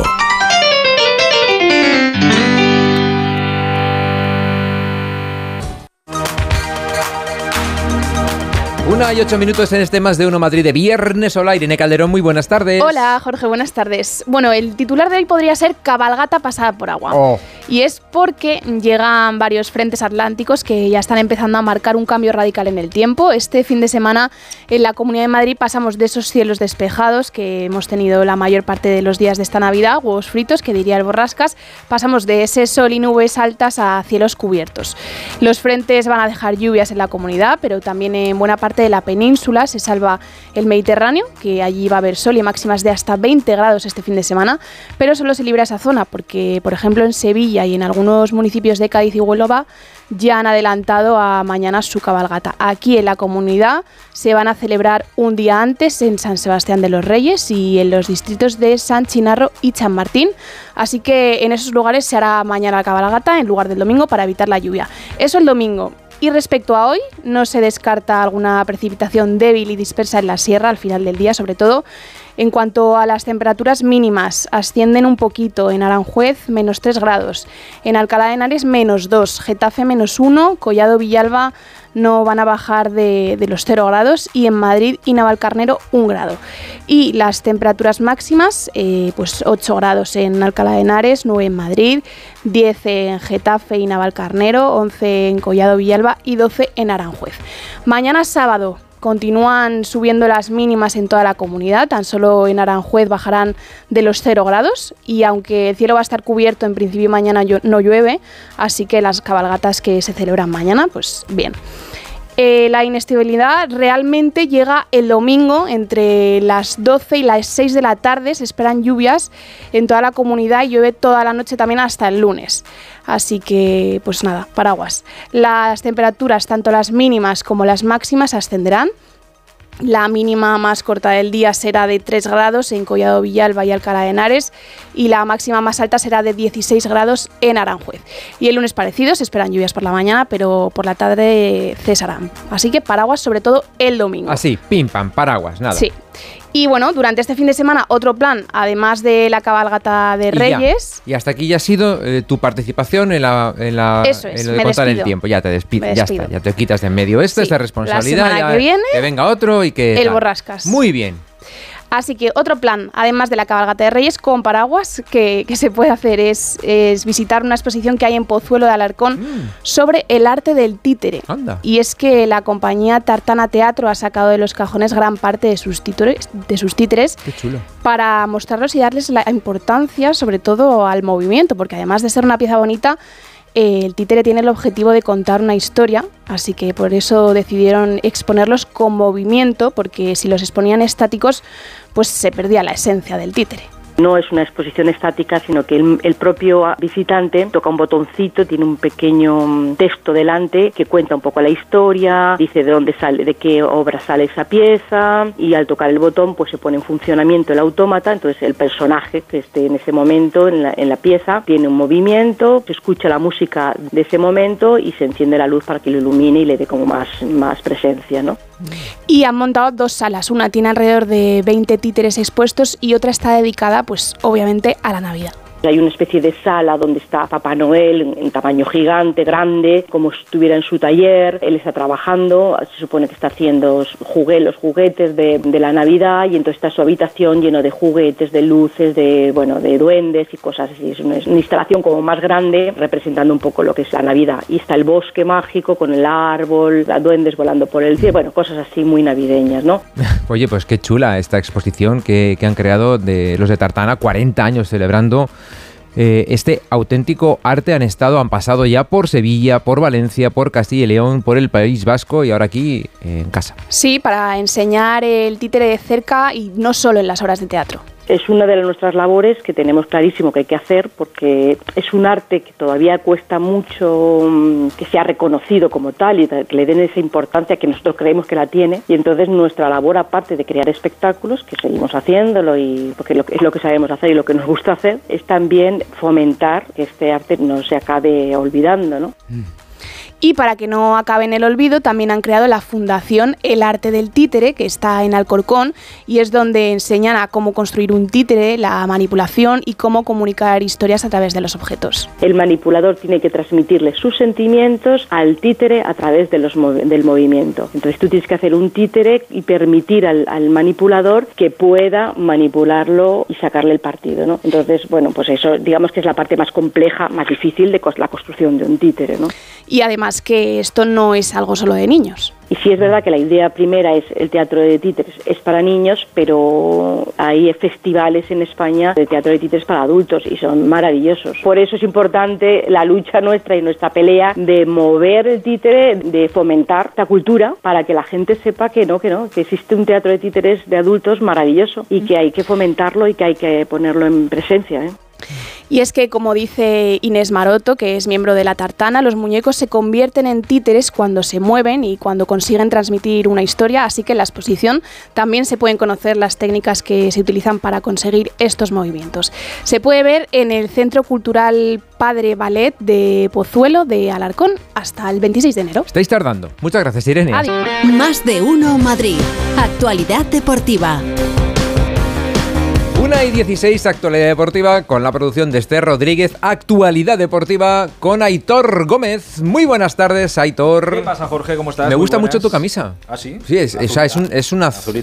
Una y 8 minutos en este Más de Uno Madrid de viernes. Hola, Irene Calderón, muy buenas tardes. Hola, Jorge, buenas tardes. Bueno, el titular de hoy podría ser cabalgata pasada por agua. Oh. Y es porque llegan varios frentes atlánticos que ya están empezando a marcar un cambio radical en el tiempo. Este fin de semana en la Comunidad de Madrid pasamos de esos cielos despejados que hemos tenido la mayor parte de los días de esta Navidad, huevos fritos, que diría el Borrascas, pasamos de ese sol y nubes altas a cielos cubiertos. Los frentes van a dejar lluvias en la comunidad, pero también en buena parte de la península, se salva el Mediterráneo, que allí va a haber sol y máximas de hasta 20 grados este fin de semana, pero solo se libra esa zona porque, por ejemplo, en Sevilla y en algunos municipios de Cádiz y Huelva ya han adelantado a mañana su cabalgata. Aquí en la comunidad se van a celebrar un día antes en San Sebastián de los Reyes y en los distritos de San Chinarro y San Martín, así que en esos lugares se hará mañana la cabalgata en lugar del domingo para evitar la lluvia. Eso el domingo. Y respecto a hoy, no se descarta alguna precipitación débil y dispersa en la sierra al final del día, sobre todo. En cuanto a las temperaturas mínimas, ascienden un poquito. En Aranjuez, menos 3 grados. En Alcalá de Henares, menos 2. Getafe, menos 1. Collado, Villalba no van a bajar de los 0 grados. Y en Madrid y Navalcarnero, 1 grado. Y las temperaturas máximas, pues 8 grados en Alcalá de Henares, 9 en Madrid, 10 en Getafe y Navalcarnero, 11 en Collado, Villalba y 12 en Aranjuez. Mañana sábado continúan subiendo las mínimas en toda la comunidad, tan solo en Aranjuez bajarán de los 0 grados y aunque el cielo va a estar cubierto, en principio mañana no llueve, así que las cabalgatas que se celebran mañana, pues bien. La inestabilidad realmente llega el domingo entre las 12 y las 6 de la tarde. Se esperan lluvias en toda la comunidad y llueve toda la noche también hasta el lunes. Así que, pues nada, paraguas. Las temperaturas, tanto las mínimas como las máximas, ascenderán. La mínima más corta del día será de 3 grados en Collado, Villalba y Alcalá de Henares y la máxima más alta será de 16 grados en Aranjuez. Y el lunes parecido, se esperan lluvias por la mañana, pero por la tarde cesarán. Así que paraguas sobre todo el domingo. Así, pim pam, paraguas, nada. Sí. Y bueno, durante este fin de semana otro plan, además de la cabalgata de Reyes. Y hasta aquí ya ha sido tu participación en lo de contar el tiempo. Ya te despides, ya está, ya te quitas de en medio esta responsabilidad. La semana que viene, que venga otro y que... El borrascas. Muy bien. Así que otro plan, además de la cabalgata de Reyes con paraguas, que se puede hacer es visitar una exposición que hay en Pozuelo de Alarcón sobre el arte del títere. Anda. Y es que la compañía Tartana Teatro ha sacado de los cajones gran parte de sus títeres. Qué chulo. Para mostrarlos y darles la importancia, sobre todo al movimiento, porque además de ser una pieza bonita, el títere tiene el objetivo de contar una historia, así que por eso decidieron exponerlos con movimiento, porque si los exponían estáticos, pues se perdía la esencia del títere. No es una exposición estática, sino que el propio visitante toca un botoncito, tiene un pequeño texto delante que cuenta un poco la historia, dice de dónde sale, de qué obra sale esa pieza, y al tocar el botón pues se pone en funcionamiento el autómata. Entonces el personaje que esté en ese momento en la pieza tiene un movimiento, se escucha la música de ese momento y se enciende la luz para que lo ilumine y le dé como más presencia, ¿no? Y han montado 2 salas, una tiene alrededor de 20 títeres expuestos y otra está dedicada, pues obviamente, a la Navidad. Hay una especie de sala donde está Papá Noel en tamaño gigante, grande, como si estuviera en su taller. Él está trabajando, se supone que está haciendo los juguetes de la Navidad, y entonces está su habitación lleno de juguetes, de luces, de duendes y cosas así. Es una instalación como más grande representando un poco lo que es la Navidad. Y está el bosque mágico con el árbol, los duendes volando por el cielo, bueno, cosas así muy navideñas, ¿no? Oye, pues qué chula esta exposición que han creado de los de Tartana, 40 años celebrando este auténtico arte. Han pasado ya por Sevilla, por Valencia, por Castilla y León, por el País Vasco y ahora aquí en casa. Sí, para enseñar el títere de cerca y no solo en las obras de teatro. Es una de nuestras labores que tenemos clarísimo que hay que hacer, porque es un arte que todavía cuesta mucho que sea reconocido como tal y que le den esa importancia que nosotros creemos que la tiene. Y entonces nuestra labor, aparte de crear espectáculos, que seguimos haciéndolo y porque es lo que sabemos hacer y lo que nos gusta hacer, es también fomentar que este arte no se acabe olvidando, ¿no? Y para que no acabe en el olvido, también han creado la Fundación El Arte del Títere, que está en Alcorcón, y es donde enseñan a cómo construir un títere, la manipulación y cómo comunicar historias a través de los objetos. El manipulador tiene que transmitirle sus sentimientos al títere a través de del movimiento. Entonces tú tienes que hacer un títere y permitir al manipulador que pueda manipularlo y sacarle el partido, ¿no? Entonces, bueno, pues eso digamos que es la parte más compleja, más difícil de la construcción de un títere, ¿no? Y además que esto no es algo solo de niños. Y sí es verdad que la idea primera es el teatro de títeres es para niños, pero hay festivales en España de teatro de títeres para adultos y son maravillosos. Por eso es importante la lucha nuestra y nuestra pelea de mover el títere, de fomentar la cultura para que la gente sepa que existe un teatro de títeres de adultos maravilloso y que hay que fomentarlo y que hay que ponerlo en presencia, ¿eh? Y es que, como dice Inés Maroto, que es miembro de La Tartana, los muñecos se convierten en títeres cuando se mueven y cuando consiguen transmitir una historia, así que en la exposición también se pueden conocer las técnicas que se utilizan para conseguir estos movimientos. Se puede ver en el Centro Cultural Padre Ballet de Pozuelo de Alarcón hasta el 26 de enero. Estáis tardando. Muchas gracias, Irene. Adiós. Más de uno Madrid. Actualidad deportiva. 1:16, actualidad deportiva con la producción de Esther Rodríguez. Actualidad deportiva con Aitor Gómez. Muy buenas tardes, Aitor. ¿Qué pasa, Jorge? ¿Cómo estás? Me gusta mucho tu camisa. ¿Ah, sí? Sí, es un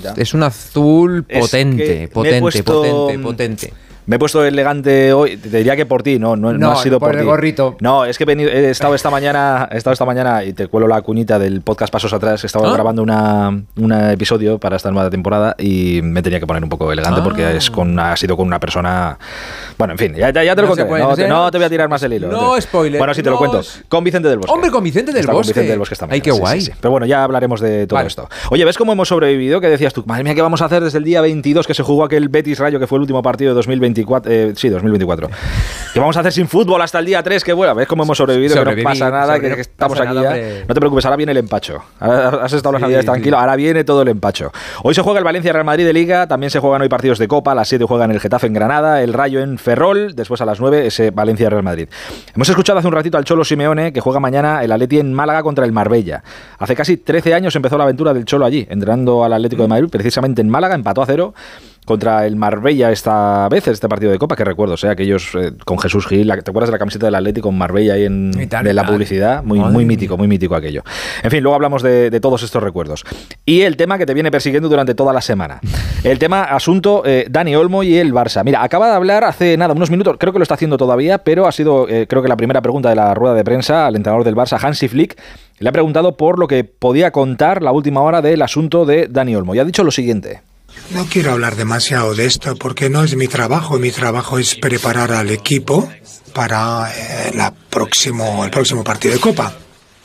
azul potente, potente. Me he puesto elegante hoy, te diría que por ti, no ha sido por ti. El gorrito. No, es que he estado esta mañana y te cuelo la cuñita del podcast Pasos Atrás, estaba grabando un episodio para esta nueva temporada y me tenía que poner un poco elegante porque ha sido con una persona... Bueno, en fin, ya te lo conté. No te voy a tirar más el hilo. No, spoiler. Bueno, sí te lo cuento. Con Vicente del Bosque. Hombre, con Vicente del Bosque. Con Vicente del Bosque esta mañana. Ay, qué guay. Sí. Pero bueno, ya hablaremos de todo esto. Oye, ¿ves cómo hemos sobrevivido? Que decías tú, madre mía, ¿qué vamos a hacer desde el día 22 que se jugó aquel Betis Rayo, que fue el último partido de 2024? 2024. ¿Qué vamos a hacer sin fútbol hasta el día 3? Que bueno, ¿ves cómo hemos sobrevivido? Que no pasa nada, que estamos aquí ya. No te preocupes, ahora viene el empacho. Ahora has estado las navidades tranquilo, ahora viene todo el empacho. Hoy se juega el Valencia-Real Madrid de Liga, también se juegan hoy partidos de Copa, a las 7 juegan el Getafe en Granada, el Rayo en Ferrol, después a las 9 ese Valencia-Real Madrid. Hemos escuchado hace un ratito al Cholo Simeone, que juega mañana el Atleti en Málaga contra el Marbella. Hace casi 13 años empezó la aventura del Cholo allí, entrenando al Atlético de Madrid, precisamente en Málaga, empató a 0 contra el Marbella esta vez, este partido de Copa, que recuerdo, aquellos con Jesús Gil, ¿te acuerdas de la camiseta del Atlético con Marbella ahí de la publicidad? Muy mítico aquello. En fin, luego hablamos de todos estos recuerdos. Y el tema que te viene persiguiendo durante toda la semana. El tema, asunto, Dani Olmo y el Barça. Mira, acaba de hablar hace unos minutos, creo que lo está haciendo todavía, pero ha sido, creo que la primera pregunta de la rueda de prensa al entrenador del Barça, Hansi Flick. Le ha preguntado por lo que podía contar la última hora del asunto de Dani Olmo. Y ha dicho lo siguiente. No quiero hablar demasiado de esto porque no es mi trabajo. Mi trabajo es preparar al equipo para el próximo partido de Copa.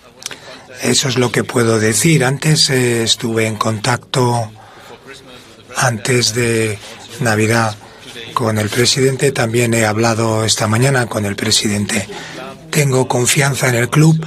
Eso es lo que puedo decir. Antes estuve en contacto antes de Navidad con el presidente. También he hablado esta mañana con el presidente. Tengo confianza en el club,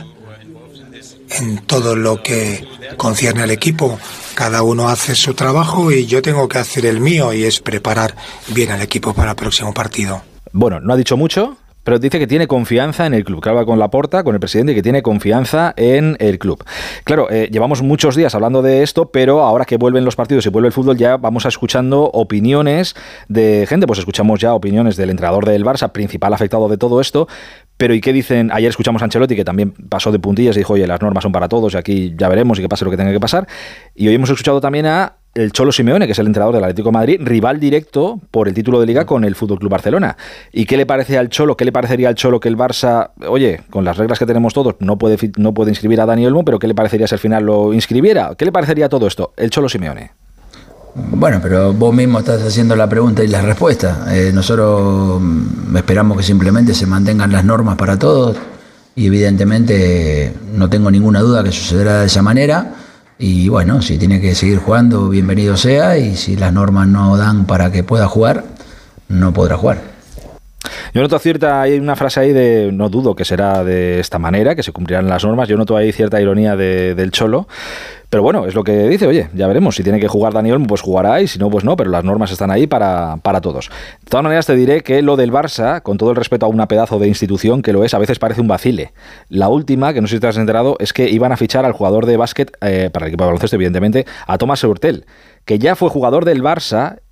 en todo lo que concierne al equipo. Cada uno hace su trabajo y yo tengo que hacer el mío, y es preparar bien al equipo para el próximo partido. Bueno, no ha dicho mucho, pero dice que tiene confianza en el club, que habla con Laporta, con el presidente, y que tiene confianza en el club. Claro, llevamos muchos días hablando de esto, pero ahora que vuelven los partidos y vuelve el fútbol, ya vamos escuchando opiniones de gente. Pues escuchamos ya opiniones del entrenador del Barça, principal afectado de todo esto. Pero ¿y qué dicen? Ayer escuchamos a Ancelotti, que también pasó de puntillas y dijo, oye, las normas son para todos y aquí ya veremos y que pase lo que tenga que pasar. Y hoy hemos escuchado también a el Cholo Simeone, que es el entrenador del Atlético de Madrid, rival directo por el título de Liga con el FC Barcelona. ¿Y qué le parece al Cholo? ¿Qué le parecería al Cholo que el Barça, oye, con las reglas que tenemos todos, no puede inscribir a Dani Olmo, pero qué le parecería si al final lo inscribiera? ¿Qué le parecería todo esto? El Cholo Simeone. Bueno, pero vos mismo estás haciendo la pregunta y la respuesta. Nosotros esperamos que simplemente se mantengan las normas para todos y evidentemente no tengo ninguna duda que sucederá de esa manera. Y bueno, si tiene que seguir jugando, bienvenido sea, y si las normas no dan para que pueda jugar, no podrá jugar. Yo noto hay una frase ahí de, no dudo que será de esta manera, que se cumplirán las normas. Yo noto ahí cierta ironía del Cholo. Pero bueno, es lo que dice, oye, ya veremos. Si tiene que jugar Dani Olmo, pues jugará, y si no, pues no, pero las normas están ahí para todos. De todas maneras, te diré que lo del Barça, con todo el respeto a una pedazo de institución que lo es, a veces parece un vacile. La última, que no sé si te has enterado, es que iban a fichar al jugador de básquet, para el equipo de baloncesto, evidentemente, a Thomas Hurtel, que ya fue jugador del Barça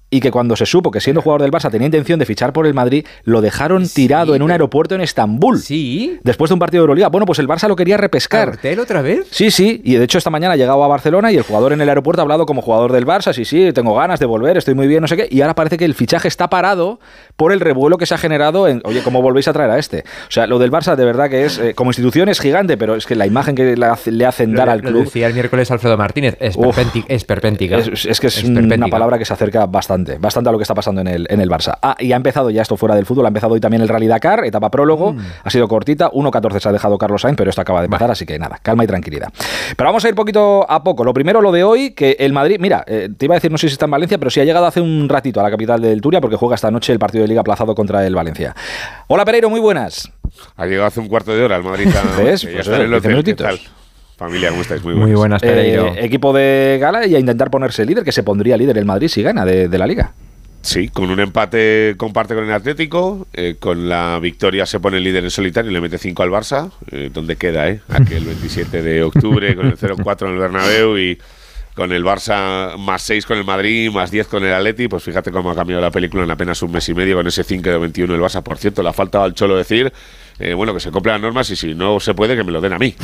y que cuando se supo que siendo jugador del Barça tenía intención de fichar por el Madrid, lo dejaron tirado en un aeropuerto en Estambul. Sí. Después de un partido de Euroliga. Bueno, pues el Barça lo quería repescar. ¿Artel otra vez? Sí, sí. Y de hecho esta mañana ha llegado a Barcelona y el jugador en el aeropuerto ha hablado como jugador del Barça. Sí, tengo ganas de volver, estoy muy bien, no sé qué. Y ahora parece que el fichaje está parado por el revuelo que se ha generado en, oye, ¿cómo volvéis a traer a este? O sea, lo del Barça de verdad que es, como institución es gigante, pero es que la imagen que le hacen dar al club... Lo decía el miércoles Alfredo Martínez, es perpéntica. Es que es una palabra que se acerca bastante a lo que está pasando en el Barça. Y ha empezado ya esto fuera del fútbol, ha empezado hoy también el Rally Dakar, etapa prólogo, ha sido cortita, 1.14 se ha dejado Carlos Sainz, pero esto acaba de empezar, así que nada, calma y tranquilidad. Pero vamos a ir poquito a poco. Lo primero, lo de hoy, que el Madrid, mira, te iba a decir, no sé si está en Valencia, pero sí ha llegado hace un ratito a la capital del Turia, porque juega esta noche el partido de Liga aplazado contra el Valencia. Hola Pereiro, muy buenas. Ha llegado hace un cuarto de hora el Madrid. ¿Ves? Pues ya en 15 minutitos. Familia, ¿cómo estáis? Muy buenas, Pereiro. Equipo de gala y a intentar ponerse líder, que se pondría líder el Madrid si gana de la Liga. Sí, con un empate comparte con el Atlético, con la victoria se pone el líder en solitario y le mete 5 al Barça. ¿Dónde queda, aquel 27 de octubre con el 0-4 en el Bernabéu y con el Barça más 6 con el Madrid, más 10 con el Atleti? Pues fíjate cómo ha cambiado la película en apenas un mes y medio con ese 5-21 el Barça. Por cierto, le ha faltado al Cholo decir... bueno, que se cumplan las normas y si no se puede, que me lo den a mí.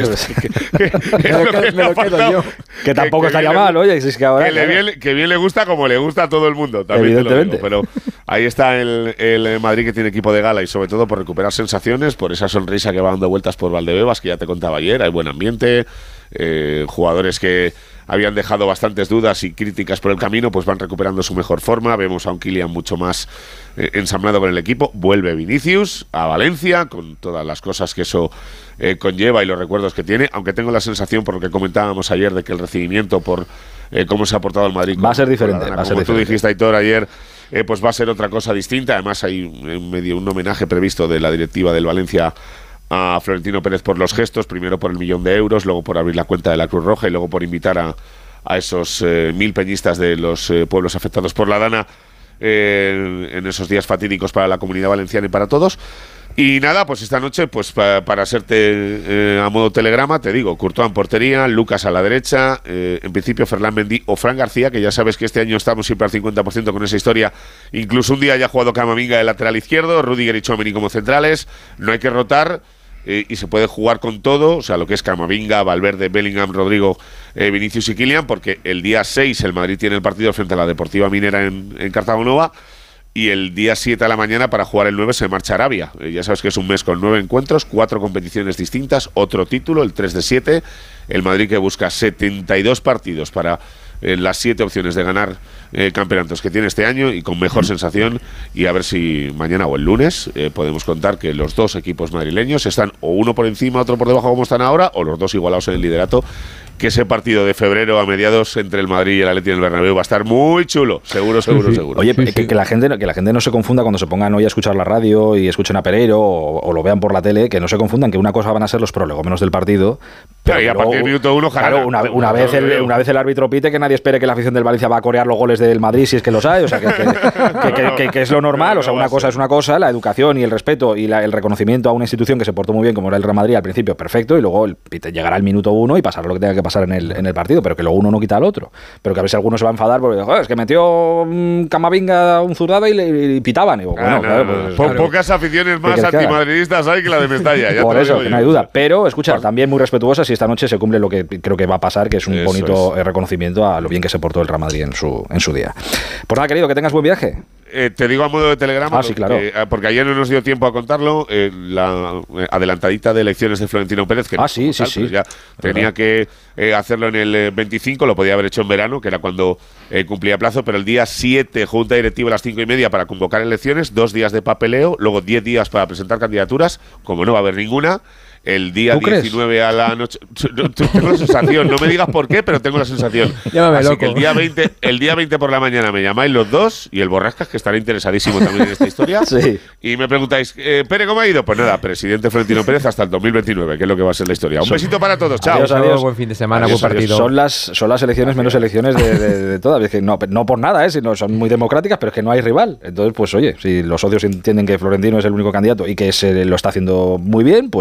Me lo quedo yo. Que tampoco estaría mal, oye. Si es que ahora, que bien le gusta como le gusta a todo el mundo. También evidentemente. Te lo digo, pero ahí está el Madrid, que tiene equipo de gala y sobre todo por recuperar sensaciones, por esa sonrisa que va dando vueltas por Valdebebas, que ya te contaba ayer. Hay buen ambiente, jugadores que habían dejado bastantes dudas y críticas por el camino, pues van recuperando su mejor forma. Vemos a un Kylian mucho más ensamblado con el equipo. Vuelve Vinicius a Valencia, con todas las cosas que eso conlleva y los recuerdos que tiene, aunque tengo la sensación, por lo que comentábamos ayer, de que el recibimiento por cómo se ha portado el Madrid va a ser diferente. Como tú dijiste, Aitor, ayer, pues va a ser otra cosa distinta. Además hay medio un homenaje previsto de la directiva del Valencia a Florentino Pérez por los gestos, primero por el 1.000.000 de euros, luego por abrir la cuenta de la Cruz Roja y luego por invitar a esos 1.000 peñistas de los pueblos afectados por la Dana en esos días fatídicos para la Comunidad Valenciana y para todos. Y nada, pues esta noche, pues para hacerte a modo telegrama, te digo, Courtois en portería, Lucas a la derecha, en principio Ferland Mendy o Fran García, que ya sabes que este año estamos siempre al 50% con esa historia. Incluso un día ya ha jugado Camavinga de lateral izquierdo, Rudiger y Tchouaméni como centrales. No hay que rotar. Y se puede jugar con todo, o sea, lo que es Camavinga, Valverde, Bellingham, Rodrigo, Vinicius y Kylian, porque el día 6 el Madrid tiene el partido frente a la Deportiva Minera en Cartagonova, y el día 7 a la mañana para jugar el 9 se marcha a Arabia. Ya sabes que es un mes con 9 encuentros, 4 competiciones distintas, otro título, el 3 de 7, el Madrid que busca 72 partidos para las 7 opciones de ganar campeonatos que tiene este año y con mejor sensación, y a ver si mañana o el lunes podemos contar que los dos equipos madrileños están o uno por encima, otro por debajo como están ahora, o los dos igualados en el liderato, que ese partido de febrero a mediados entre el Madrid y el Atleti en el Bernabéu va a estar muy chulo, seguro. Oye, que la gente no se confunda cuando se pongan hoy a escuchar la radio y escuchen a Pereiro o lo vean por la tele, que no se confundan que una cosa van a ser los prolegómenos del partido. Pero y a partir del minuto 1, claro, una vez el árbitro pite, que nadie espere que la afición del Valencia va a corear los goles del Madrid si es que los hay, o sea, que es lo normal, o sea, una cosa es una cosa, la educación y el respeto y el reconocimiento a una institución que se portó muy bien como era el Real Madrid al principio, perfecto, y luego llegará el minuto 1 y pasará lo que tenga que pasar en el partido, pero que luego uno no quita al otro, pero que a ver si alguno se va a enfadar porque joder, es que metió Camavinga un zurrado y pitaban, y digo, bueno, claro. Pocas aficiones más antimadridistas hay que la de Mestalla, ya por eso, que no hay duda, pero escucha, también muy respetuosas, y esta noche se cumple lo que creo que va a pasar, que es un bonito reconocimiento a lo bien que se portó el Real Madrid en su día. Pues nada, querido, que tengas buen viaje. Te digo a modo de telegrama, sí, claro. Porque ayer no nos dio tiempo a contarlo, la adelantadita de elecciones de Florentino Pérez, que sí. Ya tenía que hacerlo en el 25, lo podía haber hecho en verano, que era cuando cumplía plazo, pero el día 7, junta directiva a las 5:30 para convocar elecciones, 2 días de papeleo, luego 10 días para presentar candidaturas, como no va a haber ninguna. El día 19 a la noche. Tengo la sensación, no me digas por qué, pero tengo la sensación. Llámame Así loco. que el día 20 por la mañana me llamáis los dos, y el Borrascas, que estará interesadísimo también en esta historia. Sí. Y me preguntáis, Pere, ¿cómo ha ido? Pues nada, presidente Florentino Pérez hasta el 2029, que es lo que va a ser la historia. Un besito para todos, chao. Adiós. Buen fin de semana, buen partido. Son las elecciones menos elecciones de todas. Es que no por nada, sino son muy democráticas, pero es que no hay rival. Entonces, pues oye, si los socios entienden que Florentino es el único candidato y que se lo está haciendo muy bien, pues Florentino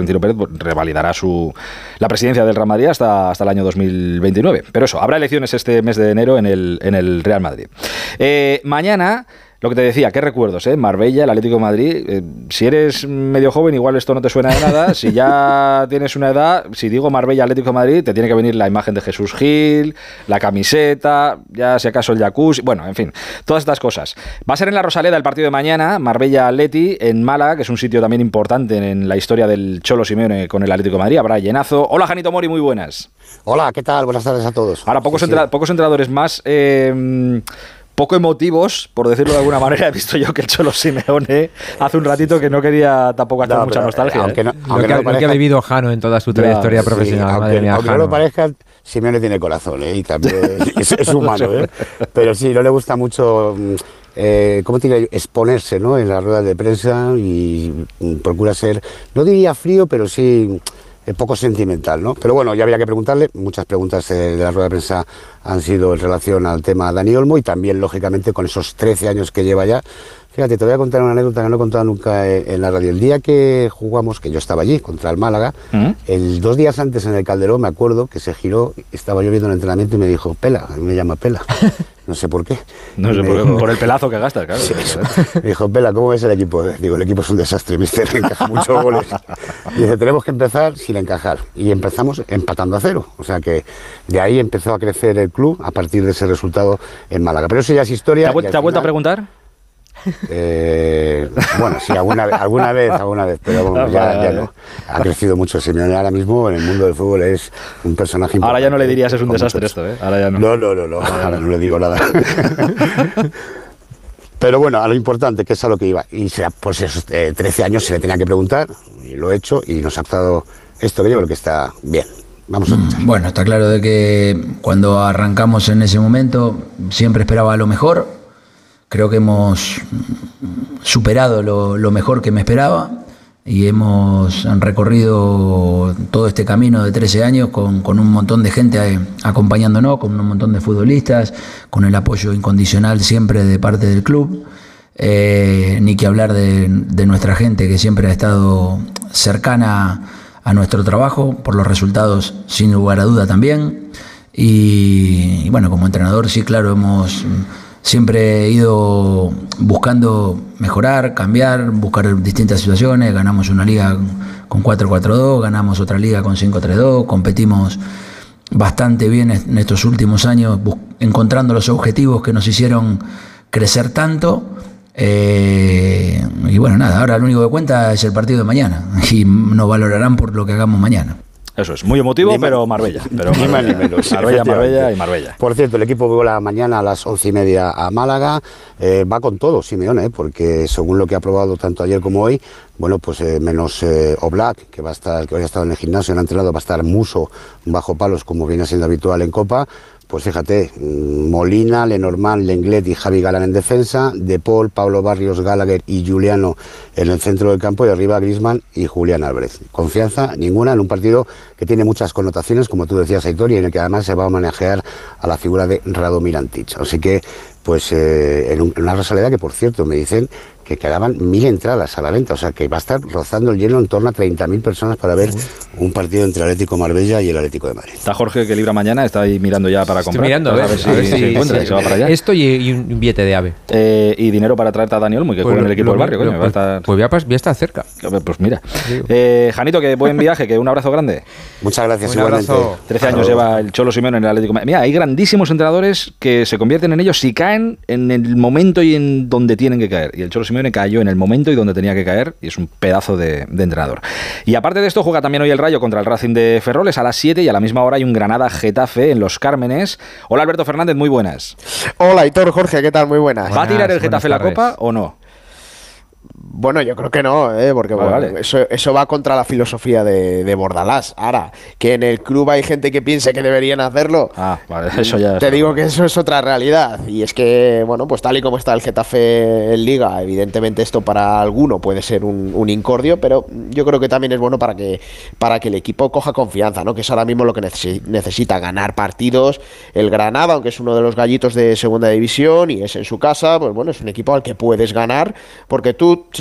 Florentino Pérez revalidará la presidencia del Real Madrid hasta el año 2029. Pero eso, habrá elecciones este mes de enero en el Real Madrid. Mañana... Lo que te decía, qué recuerdos, Marbella, el Atlético de Madrid. Si eres medio joven, igual esto no te suena de nada. Si ya tienes una edad, si digo Marbella, Atlético de Madrid, te tiene que venir la imagen de Jesús Gil, la camiseta, ya si acaso el jacuzzi, bueno, en fin, todas estas cosas. Va a ser en la Rosaleda el partido de mañana, Marbella-Atleti, en Málaga, que es un sitio también importante en la historia del Cholo Simeone con el Atlético de Madrid. Habrá llenazo. Hola, Janito Mori, muy buenas. Hola, ¿qué tal? Buenas tardes a todos. Ahora, pocos entrenadores más... poco emotivos, por decirlo de alguna manera. He visto yo que el Cholo Simeone hace un ratito que no quería tampoco hacer mucha nostalgia. Lo que ha vivido Jano en toda su trayectoria profesional. Madre mía, aunque no lo parezca, Simeone tiene corazón, y también es humano, pero sí, no le gusta mucho... ¿cómo te diría yo? Exponerse, ¿no?, en las ruedas de prensa, y procura ser, no diría frío, pero sí... poco sentimental, ¿no? Pero bueno, ya habría que preguntarle. Muchas preguntas de la rueda de prensa han sido en relación al tema Dani Olmo, y también, lógicamente, con esos 13 años que lleva ya. Fíjate, te voy a contar una anécdota que no he contado nunca en la radio. El día que jugamos, que yo estaba allí, contra el Málaga, 2 días antes en el Calderón, me acuerdo que se giró, estaba yo viendo el entrenamiento y me dijo, Pela, me llama Pela. No sé por qué. No sé por qué, por el pelazo que gasta, claro. Sí, me dijo, Pela, ¿cómo ves el equipo? Digo, el equipo es un desastre, mister, encaja muchos goles. Y dice, tenemos que empezar sin encajar. Y empezamos empatando a 0. O sea que de ahí empezó a crecer el club a partir de ese resultado en Málaga. Pero eso ya es historia. ¿Te ha vuelto a preguntar? Bueno, sí, alguna vez, pero bueno, ya no. Ha crecido mucho. Simeone ahora mismo en el mundo del fútbol es un personaje importante. Ahora ya no le dirías es un desastre esto, Ahora ya no. No, ahora no le digo nada. Pero bueno, a lo importante, que es a lo que iba. Y pues esos 13 años se le tenía que preguntar, y lo he hecho, y nos ha dado esto que yo creo que está bien. Vamos a escuchar. Bueno, está claro de que cuando arrancamos en ese momento siempre esperaba lo mejor. Creo que hemos superado lo mejor que me esperaba, y hemos recorrido todo este camino de 13 años con un montón de gente acompañándonos, con un montón de futbolistas, con el apoyo incondicional siempre de parte del club, ni que hablar de nuestra gente, que siempre ha estado cercana a nuestro trabajo, por los resultados sin lugar a duda también. Y bueno, como entrenador sí, claro, hemos siempre ido buscando mejorar, cambiar, buscar distintas situaciones. Ganamos una liga con 4-4-2, ganamos otra liga con 5-3-2, competimos bastante bien en estos últimos años, encontrando los objetivos que nos hicieron crecer tanto. Y bueno, nada, ahora lo único que cuenta es el partido de mañana, y nos valorarán por lo que hagamos mañana. Eso es, muy emotivo, pero Marbella. Ni más ni menos. Marbella y Marbella. Por cierto, el equipo vuela mañana a las 11:30 a Málaga. Va con todo Simeone, porque según lo que ha probado tanto ayer como hoy, bueno, pues menos Oblak, que hoy ha estado en el gimnasio, en el entrenado, va a estar Muso bajo palos, como viene siendo habitual en Copa. Pues fíjate, Molina, Lenormand, Lenglet y Javi Galán en defensa, De Paul, Pablo Barrios, Gallagher y Juliano en el centro del campo, y arriba Griezmann y Julián Álvarez. Confianza ninguna en un partido que tiene muchas connotaciones, como tú decías, Aitor, y en el que además se va a manejar a la figura de Radomir Antic. Así que, pues en una Rosaleda que, por cierto, me dicen que quedaban 1.000 entradas a la venta, o sea que va a estar rozando el lleno en torno a 30.000 personas para ver un partido entre el Atlético Marbella y el Atlético de Madrid. Está Jorge, que libra mañana, está ahí mirando ya para comprar. Estoy mirando, a ver si encuentra, y se va para allá. Esto y un billete de AVE. Y dinero para traerte a Dani Olmo, que juega en el equipo del barrio, coño. Pues voy a estar cerca. Pues mira. Janito, que buen viaje, que un abrazo grande. Muchas gracias, igualmente. 13 años lleva el Cholo Simeone en el Atlético de Madrid. Mira, hay grandísimos entrenadores que se convierten en ellos si caen en el momento y en donde tienen que caer. Y el Cholo Simeone cayó en el momento y donde tenía que caer, y es un pedazo de entrenador. Y aparte de esto, juega también hoy el Rayo contra el Racing de Ferroles a las 7, y a la misma hora hay un Granada-Getafe en Los Cármenes. Hola, Alberto Fernández, muy buenas. Hola, Aitor, Jorge, ¿qué tal? Muy buenas. ¿Va a tirar el Getafe la Copa o no? Bueno, yo creo que no, porque vale. Eso va contra la filosofía de Bordalás. Ahora, que en el club hay gente que piense que deberían hacerlo, vale, eso ya te digo que eso es otra realidad. Y es que, bueno, pues tal y como está el Getafe en Liga, evidentemente esto para alguno puede ser un incordio, pero yo creo que también es bueno para que el equipo coja confianza, ¿no? Que es ahora mismo lo que necesita, ganar partidos. El Granada, aunque es uno de los gallitos de segunda división y es en su casa, pues bueno, es un equipo al que puedes ganar, porque tú se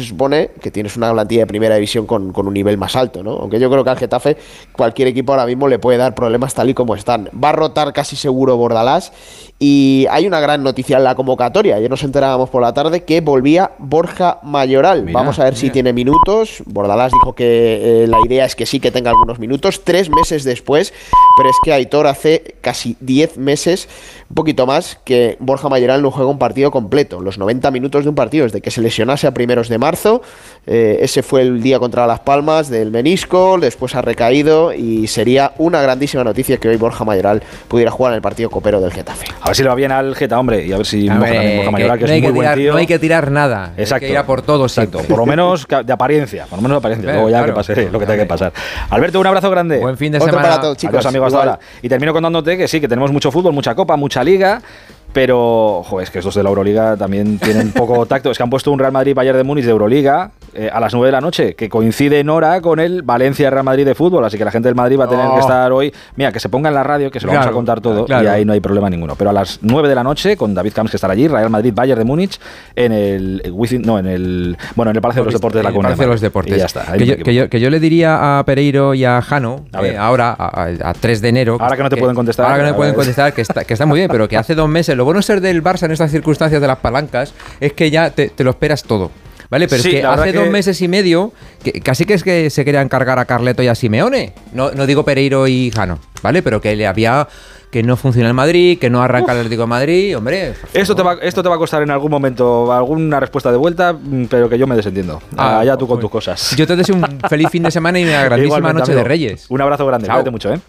se supone que tienes una plantilla de primera división con un nivel más alto, ¿no? Aunque yo creo que al Getafe cualquier equipo ahora mismo le puede dar problemas tal y como están. Va a rotar casi seguro Bordalás, y hay una gran noticia en la convocatoria. Ayer nos enterábamos por la tarde que volvía Borja Mayoral. Vamos a ver si tiene minutos. Bordalás dijo que la idea es que sí, que tenga algunos minutos, 3 meses después, pero es que Aitor hace casi 10 meses, un poquito más, que Borja Mayoral no juega un partido completo, los 90 minutos de un partido, desde que se lesionase a primeros de marzo. Ese fue el día contra Las Palmas del menisco, después ha recaído, y sería una grandísima noticia que hoy Borja Mayoral pudiera jugar en el partido copero del Getafe. A ver si le va bien al Geta, hombre, y a ver si Borja Mayoral, que es muy buen tío. No hay que tirar nada, exacto, hay que ir a por todo. Exacto, por lo menos de apariencia, luego ya que pase lo que tenga que pasar. Alberto, un abrazo grande. Buen fin de semana para todos, chicos. Adiós, amigos, hasta ahora. Y termino contándote que sí, que tenemos mucho fútbol, mucha copa, mucha liga. Pero, joder, es que estos de la Euroliga también tienen poco tacto. Es que han puesto un Real Madrid-Bayern de Múnich de Euroliga a las 9 de la noche, que coincide en hora con el Valencia-Real Madrid de fútbol. Así que la gente del Madrid va a tener que estar hoy... Mira, que se ponga en la radio, que se lo vamos a contar todo, y ahí no hay problema ninguno. Pero a las 9 de la noche, con David Camps, que estará allí, Real Madrid-Bayern de Múnich, en el Palacio de los Deportes de la Comunidad. Palacio de los Deportes. Y ya está. Que yo le diría a Pereiro y a Jano, ahora, a 3 de enero... Ahora que no te pueden contestar. Ahora que no me pueden contestar, que está muy bien, pero que hace 2 meses... Lo bueno es ser del Barça en estas circunstancias de las palancas es que ya te lo esperas todo, ¿vale? Pero sí, es que hace 2 meses y medio casi que es que se querían cargar a Carleto y a Simeone. No digo Pereiro y Jano, ¿vale? Pero que le había... que no funciona el Madrid, que no arranca el Atlético de Madrid, hombre. Esto te va a costar en algún momento alguna respuesta de vuelta, pero que yo me desentiendo. Allá tú con tus cosas. Yo te deseo un feliz fin de semana y una grandísima noche de Reyes. Un abrazo grande, cuídate mucho, ¿eh?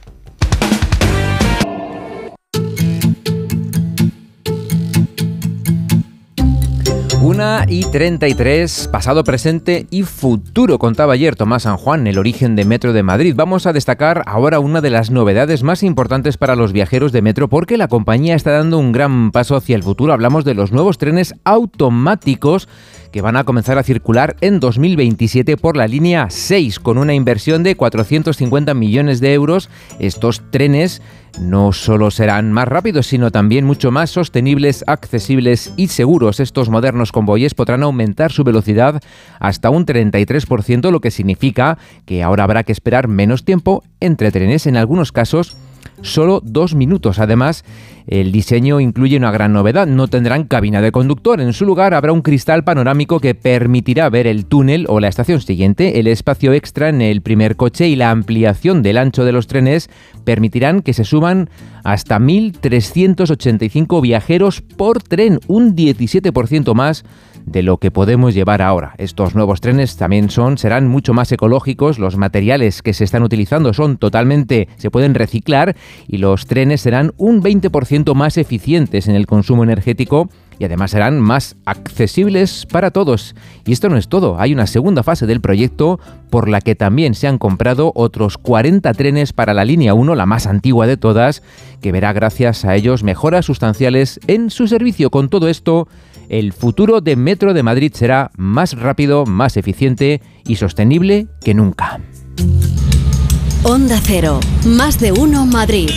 1:33, pasado, presente y futuro, contaba ayer Tomás San Juan, el origen de Metro de Madrid. Vamos a destacar ahora una de las novedades más importantes para los viajeros de Metro, porque la compañía está dando un gran paso hacia el futuro. Hablamos de los nuevos trenes automáticos que van a comenzar a circular en 2027 por la línea 6, con una inversión de 450 millones de euros. Estos trenes no solo serán más rápidos, sino también mucho más sostenibles, accesibles y seguros. Estos modernos convoyes podrán aumentar su velocidad hasta un 33%, lo que significa que ahora habrá que esperar menos tiempo entre trenes, en algunos casos solo 2 minutos. Además, el diseño incluye una gran novedad: no tendrán cabina de conductor. En su lugar habrá un cristal panorámico que permitirá ver el túnel o la estación siguiente. El espacio extra en el primer coche y la ampliación del ancho de los trenes permitirán que se suban hasta 1.385 viajeros por tren, un 17% más de lo que podemos llevar ahora. Estos nuevos trenes también serán mucho más ecológicos. Los materiales que se están utilizando se pueden reciclar, y los trenes serán un 20% más eficientes en el consumo energético, y además serán más accesibles para todos. Y esto no es todo, hay una segunda fase del proyecto por la que también se han comprado otros 40 trenes para la línea 1, la más antigua de todas, que verá gracias a ellos mejoras sustanciales en su servicio. Con todo esto, el futuro de Metro de Madrid será más rápido, más eficiente y sostenible que nunca. Onda Cero, más de uno Madrid.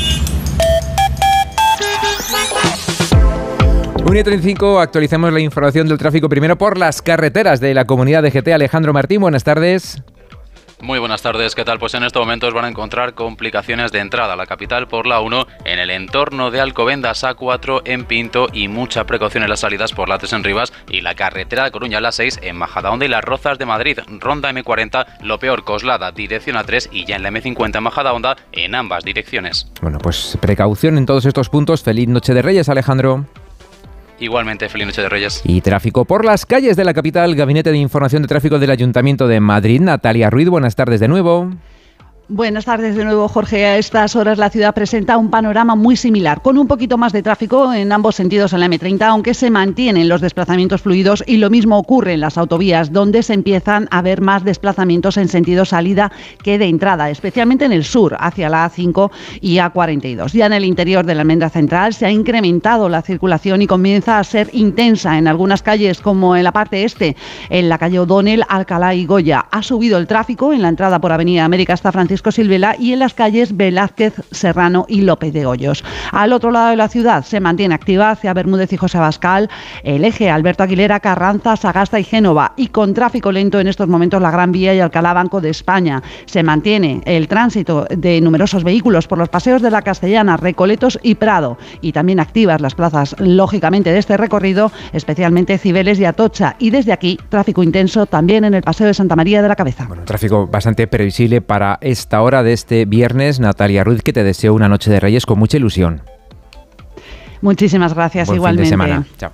1:35, actualizamos la información del tráfico primero por las carreteras de la comunidad de GT. Alejandro Martín, buenas tardes. Muy buenas tardes, ¿qué tal? Pues en estos momentos van a encontrar complicaciones de entrada a la capital por la 1 en el entorno de Alcobendas, A4 en Pinto, y mucha precaución en las salidas por la 3 en Rivas y la carretera de Coruña, la 6 en Majadahonda y Las Rozas de Madrid. Ronda M40, lo peor, Coslada, dirección A3, y ya en la M50 en Majadahonda en ambas direcciones. Bueno, pues precaución en todos estos puntos. Feliz noche de Reyes, Alejandro. Igualmente, feliz noche de Reyes. Y tráfico por las calles de la capital. Gabinete de Información de Tráfico del Ayuntamiento de Madrid. Natalia Ruiz, buenas tardes de nuevo. Buenas tardes de nuevo, Jorge. A estas horas la ciudad presenta un panorama muy similar, con un poquito más de tráfico en ambos sentidos en la M30, aunque se mantienen los desplazamientos fluidos, y lo mismo ocurre en las autovías, donde se empiezan a ver más desplazamientos en sentido salida que de entrada, especialmente en el sur, hacia la A5 y A42. Ya en el interior de la Almendra Central se ha incrementado la circulación y comienza a ser intensa en algunas calles, como en la parte este, en la calle O'Donnell, Alcalá y Goya. Ha subido el tráfico en la entrada por Avenida América hasta Francisco Francisco Silvela y en las calles Velázquez, Serrano y López de Hoyos. Al otro lado de la ciudad se mantiene activa hacia Bermúdez y José Abascal el eje Alberto Aguilera, Carranza, Sagasta y Génova, y con tráfico lento en estos momentos la Gran Vía y Alcalá Banco de España. Se mantiene el tránsito de numerosos vehículos por los paseos de la Castellana, Recoletos y Prado, y también activas las plazas, lógicamente, de este recorrido, especialmente Cibeles y Atocha, y desde aquí tráfico intenso también en el Paseo de Santa María de la Cabeza. Bueno, tráfico bastante previsible para esta hora de este viernes. Natalia Ruiz, que te deseo una noche de Reyes con mucha ilusión. Muchísimas gracias. Buen igualmente. Fin de semana. Chao.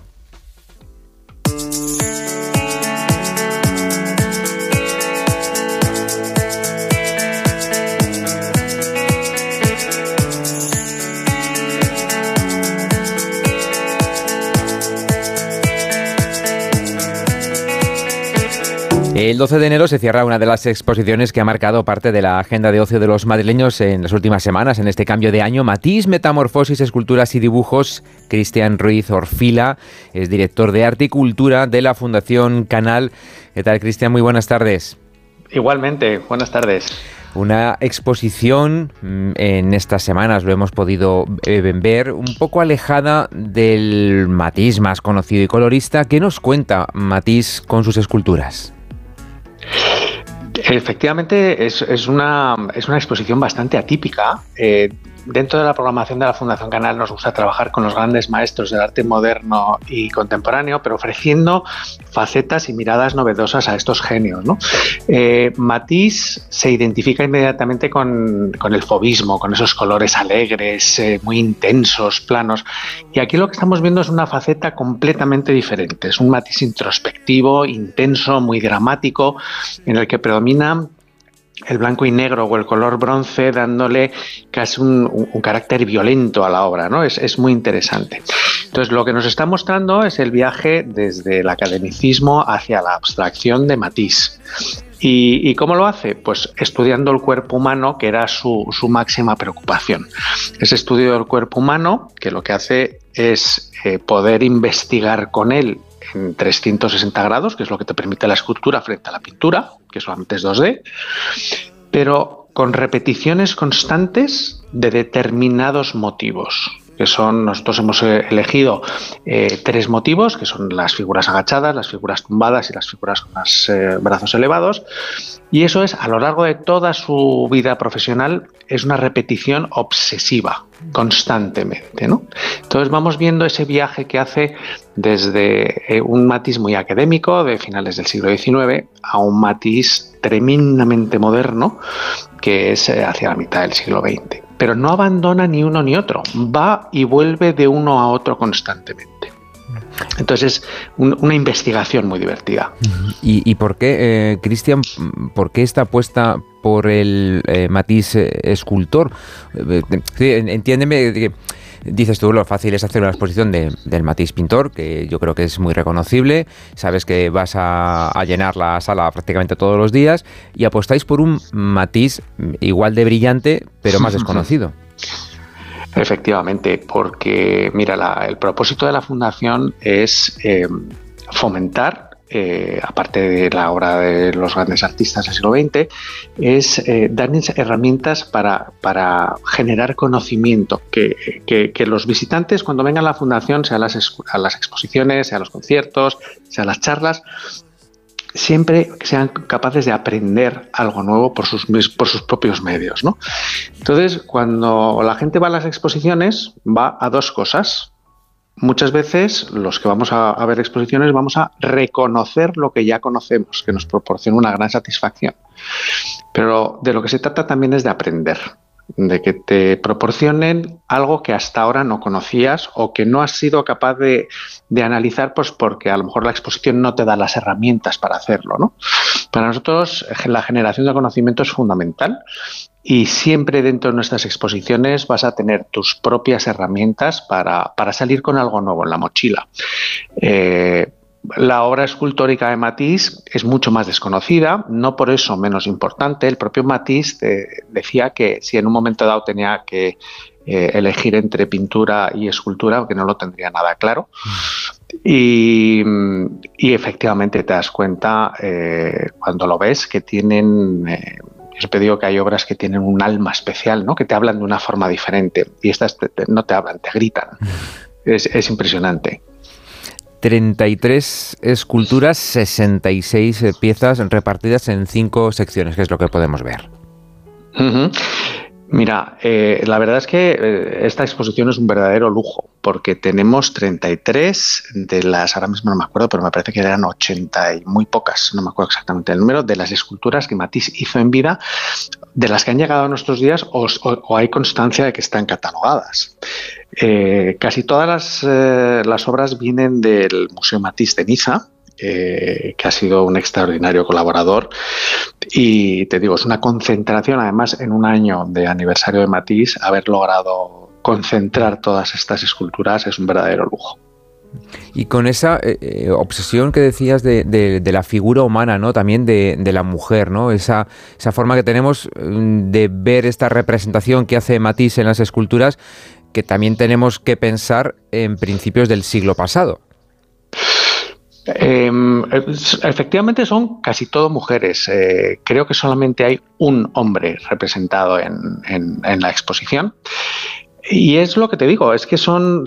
El 12 de enero se cierra una de las exposiciones que ha marcado parte de la agenda de ocio de los madrileños en las últimas semanas, en este cambio de año. Matisse, Metamorfosis, Esculturas y Dibujos. Cristian Ruiz Orfila es director de Arte y Cultura de la Fundación Canal. ¿Qué tal, Cristian? Muy buenas tardes. Igualmente, buenas tardes. Una exposición en estas semanas, lo hemos podido ver, un poco alejada del Matisse más conocido y colorista. ¿Qué nos cuenta Matisse con sus esculturas? Efectivamente, es una exposición bastante atípica. Dentro de la programación de la Fundación Canal nos gusta trabajar con los grandes maestros del arte moderno y contemporáneo, pero ofreciendo facetas y miradas novedosas a estos genios, ¿no? Matisse se identifica inmediatamente con el fauvismo, con esos colores alegres, muy intensos, planos. Y aquí lo que estamos viendo es una faceta completamente diferente. Es un Matisse introspectivo, intenso, muy dramático, en el que predomina el blanco y negro o el color bronce, dándole casi un carácter violento a la obra, ¿no? Es muy interesante. Entonces, lo que nos está mostrando es el viaje desde el academicismo hacia la abstracción de Matisse. ¿Y cómo lo hace? Pues estudiando el cuerpo humano, que era su máxima preocupación. Ese estudio del cuerpo humano, que lo que hace es poder investigar con él en 360 grados, que es lo que te permite la escultura frente a la pintura, que solamente es 2D, pero con repeticiones constantes de determinados motivos, que son, nosotros hemos elegido 3 motivos, que son las figuras agachadas, las figuras tumbadas y las figuras con los brazos elevados, y eso es, a lo largo de toda su vida profesional, es una repetición obsesiva, constantemente, ¿no? Entonces vamos viendo ese viaje que hace desde un Matisse muy académico de finales del siglo XIX a un Matisse tremendamente moderno, que es hacia la mitad del siglo XX. Pero no abandona ni uno ni otro, va y vuelve de uno a otro constantemente. Entonces es una investigación muy divertida. ¿Y por qué, Cristian, por qué esta apuesta por el Matisse escultor? Sí, entiéndeme que dices tú, lo fácil es hacer una exposición del Matisse pintor, que yo creo que es muy reconocible, sabes que vas a llenar la sala prácticamente todos los días, y apostáis por un Matisse igual de brillante, pero más desconocido. Efectivamente, porque mira, el propósito de la Fundación es fomentar, aparte de la obra de los grandes artistas del siglo XX, es darles herramientas para generar conocimiento, que los visitantes cuando vengan a la Fundación, sea a las exposiciones, sea a los conciertos, sea a las charlas, siempre sean capaces de aprender algo nuevo por sus propios medios, ¿no? Entonces, cuando la gente va a las exposiciones, va a 2 cosas. Muchas veces los que vamos a ver exposiciones vamos a reconocer lo que ya conocemos, que nos proporciona una gran satisfacción. Pero de lo que se trata también es de aprender, de que te proporcionen algo que hasta ahora no conocías o que no has sido capaz de analizar, pues porque a lo mejor la exposición no te da las herramientas para hacerlo, ¿no? Para nosotros la generación de conocimiento es fundamental y siempre dentro de nuestras exposiciones vas a tener tus propias herramientas para salir con algo nuevo en la mochila. La obra escultórica de Matisse es mucho más desconocida, no por eso menos importante. El propio Matisse decía que si en un momento dado tenía que elegir entre pintura y escultura, que no lo tendría nada claro. Y efectivamente te das cuenta cuando lo ves que tienen Yo siempre digo que hay obras que tienen un alma especial, ¿no? Que te hablan de una forma diferente, y estas no te hablan, te gritan. Es impresionante. 33 esculturas, 66 piezas repartidas en 5 secciones, que es lo que podemos ver. Mira, la verdad es que esta exposición es un verdadero lujo, porque tenemos 33 de las, ahora mismo no me acuerdo, pero me parece que eran 80 y muy pocas, no me acuerdo exactamente el número, de las esculturas que Matisse hizo en vida, de las que han llegado a nuestros días o hay constancia de que están catalogadas. Casi todas las obras vienen del Museo Matisse de Niza, que ha sido un extraordinario colaborador, y te digo, es una concentración, además en un año de aniversario de Matisse, haber logrado concentrar todas estas esculturas es un verdadero lujo. Y con esa obsesión que decías de la figura humana, ¿no? También de la mujer, ¿no? Esa forma que tenemos de ver esta representación que hace Matisse en las esculturas, que también tenemos que pensar en principios del siglo pasado. Efectivamente son casi todo mujeres. Creo que solamente hay un hombre representado en la exposición. Y es lo que te digo, es que son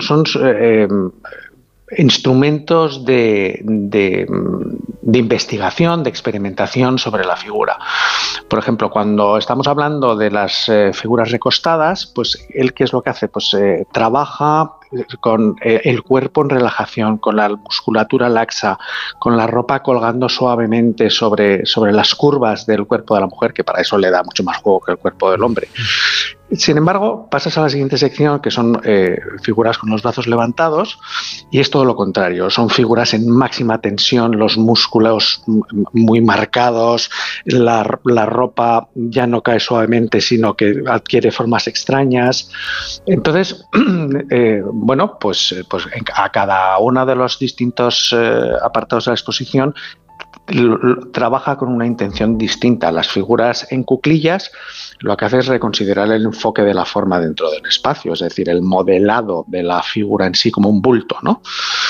instrumentos de investigación, de experimentación sobre la figura. Por ejemplo, cuando estamos hablando de las figuras recostadas, pues él, ¿qué es lo que hace? Pues trabaja con el cuerpo en relajación, con la musculatura laxa, con la ropa colgando suavemente sobre las curvas del cuerpo de la mujer, que para eso le da mucho más juego que el cuerpo del hombre. Sin embargo, pasas a la siguiente sección, que son figuras con los brazos levantados, y es todo lo contrario. Son figuras en máxima tensión, los músculos muy marcados, la ropa ya no cae suavemente, sino que adquiere formas extrañas. Entonces, bueno, pues a cada uno de los distintos apartados de la exposición trabaja con una intención distinta. Las figuras en cuclillas lo que hace es reconsiderar el enfoque de la forma dentro del espacio, es decir, el modelado de la figura en sí como un bulto, ¿no?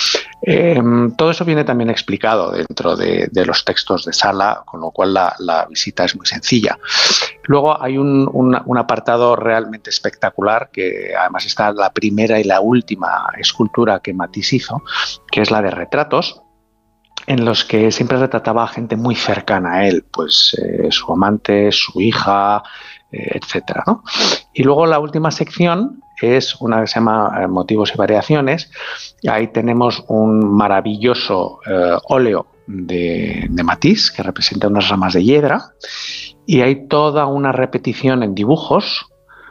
Todo eso viene también explicado dentro de los textos de sala, con lo cual la visita es muy sencilla. Luego hay un apartado realmente espectacular, que además está la primera y la última escultura que Matisse hizo, que es la de retratos, en los que siempre retrataba a gente muy cercana a él, pues su amante, su hija, etcétera, ¿no? Y luego la última sección es una que se llama Motivos y Variaciones. Ahí tenemos un maravilloso óleo de Matisse que representa unas ramas de hiedra, y hay toda una repetición en dibujos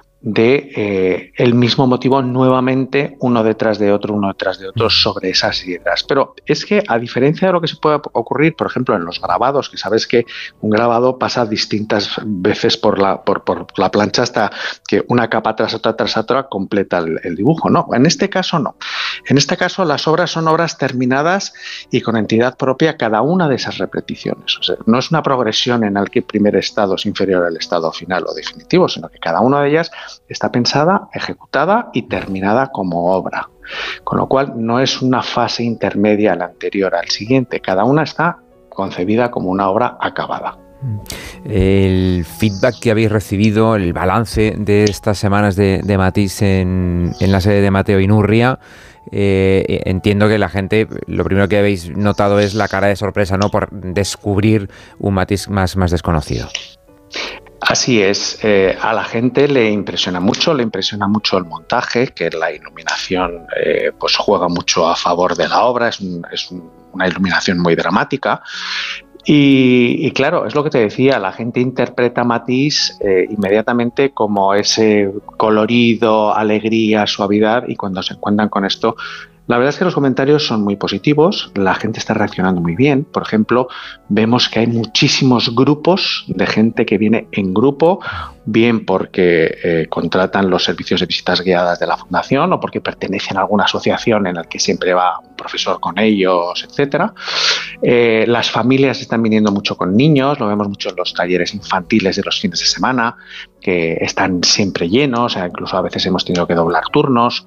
de el mismo motivo nuevamente, uno detrás de otro sobre esas hiedras. Pero es que, a diferencia de lo que se puede ocurrir, por ejemplo, en los grabados, que sabes que un grabado pasa distintas veces por la plancha hasta que una capa tras otra completa el dibujo. No, en este caso no. En este caso las obras son obras terminadas y con entidad propia cada una de esas repeticiones. O sea, no es una progresión en la que el primer estado es inferior al estado final o definitivo, sino que cada una de ellas está pensada, ejecutada y terminada como obra. Con lo cual no es una fase intermedia a la anterior al siguiente. Cada una está concebida como una obra acabada. El feedback que habéis recibido, el balance de estas semanas de Matisse en la sede de Mateo Inurria, entiendo que la gente, lo primero que habéis notado es la cara de sorpresa, ¿no?, por descubrir un Matisse más desconocido. Así es, a la gente le impresiona mucho el montaje, que la iluminación pues juega mucho a favor de la obra, es una iluminación muy dramática. Y claro, es lo que te decía, la gente interpreta a Matisse inmediatamente como ese colorido, alegría, suavidad, y cuando se encuentran con esto, la verdad es que los comentarios son muy positivos, la gente está reaccionando muy bien. Por ejemplo, vemos que hay muchísimos grupos de gente que viene en grupo, bien porque contratan los servicios de visitas guiadas de la Fundación o porque pertenecen a alguna asociación en la que siempre va un profesor con ellos, etcétera. Las familias están viniendo mucho con niños, lo vemos mucho en los talleres infantiles de los fines de semana, que están siempre llenos, incluso a veces hemos tenido que doblar turnos.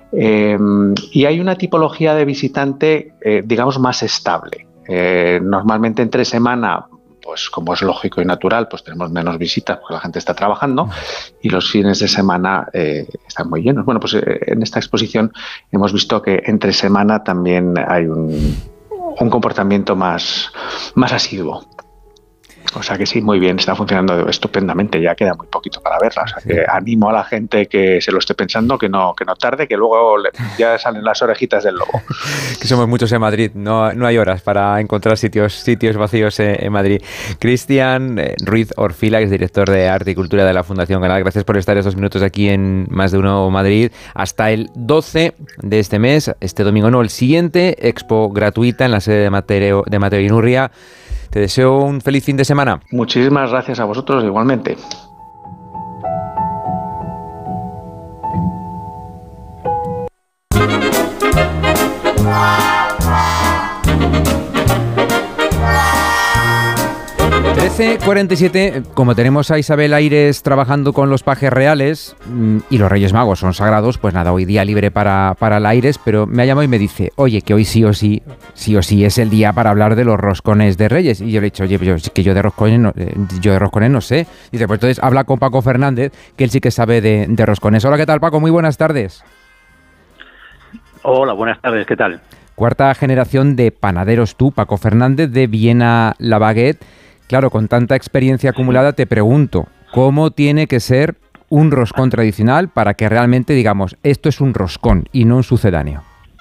Y hay una tipología de visitante, digamos, más estable. Normalmente entre semana pues como es lógico y natural, pues tenemos menos visitas porque la gente está trabajando y los fines de semana están muy llenos. Bueno, pues en esta exposición hemos visto que entre semana también hay un comportamiento más asiduo. O sea que sí, muy bien, está funcionando estupendamente, ya queda muy poquito para verla. O sea que animo a la gente que se lo esté pensando, que no tarde, que luego ya salen las orejitas del lobo. Que somos muchos en Madrid, no hay horas para encontrar sitios vacíos en Madrid. Cristian Ruiz Orfila, que es director de Arte y Cultura de la Fundación Canal, gracias por estar estos minutos aquí en Más de Uno Madrid. Hasta el 12 de este mes, este domingo no, el siguiente, expo gratuita en la sede de Mateo Inurria. Te deseo un feliz fin de semana. Muchísimas gracias a vosotros igualmente. (13:47), como tenemos a Isabel Aires trabajando con los pajes reales y los Reyes Magos son sagrados, pues nada, hoy día libre para el Aires, pero me ha llamado y me dice, oye, que hoy sí o sí es el día para hablar de los roscones de Reyes. Y yo le he dicho, oye, yo de roscones no sé. Dice, pues entonces habla con Paco Fernández, que él sí que sabe de roscones. Hola, ¿qué tal, Paco? Muy buenas tardes. Hola, buenas tardes, ¿qué tal? Cuarta generación de panaderos tú, Paco Fernández, de Viena La Baguette. Claro, con tanta experiencia acumulada te pregunto, ¿cómo tiene que ser un roscón tradicional para que realmente digamos, esto es un roscón y no un sucedáneo?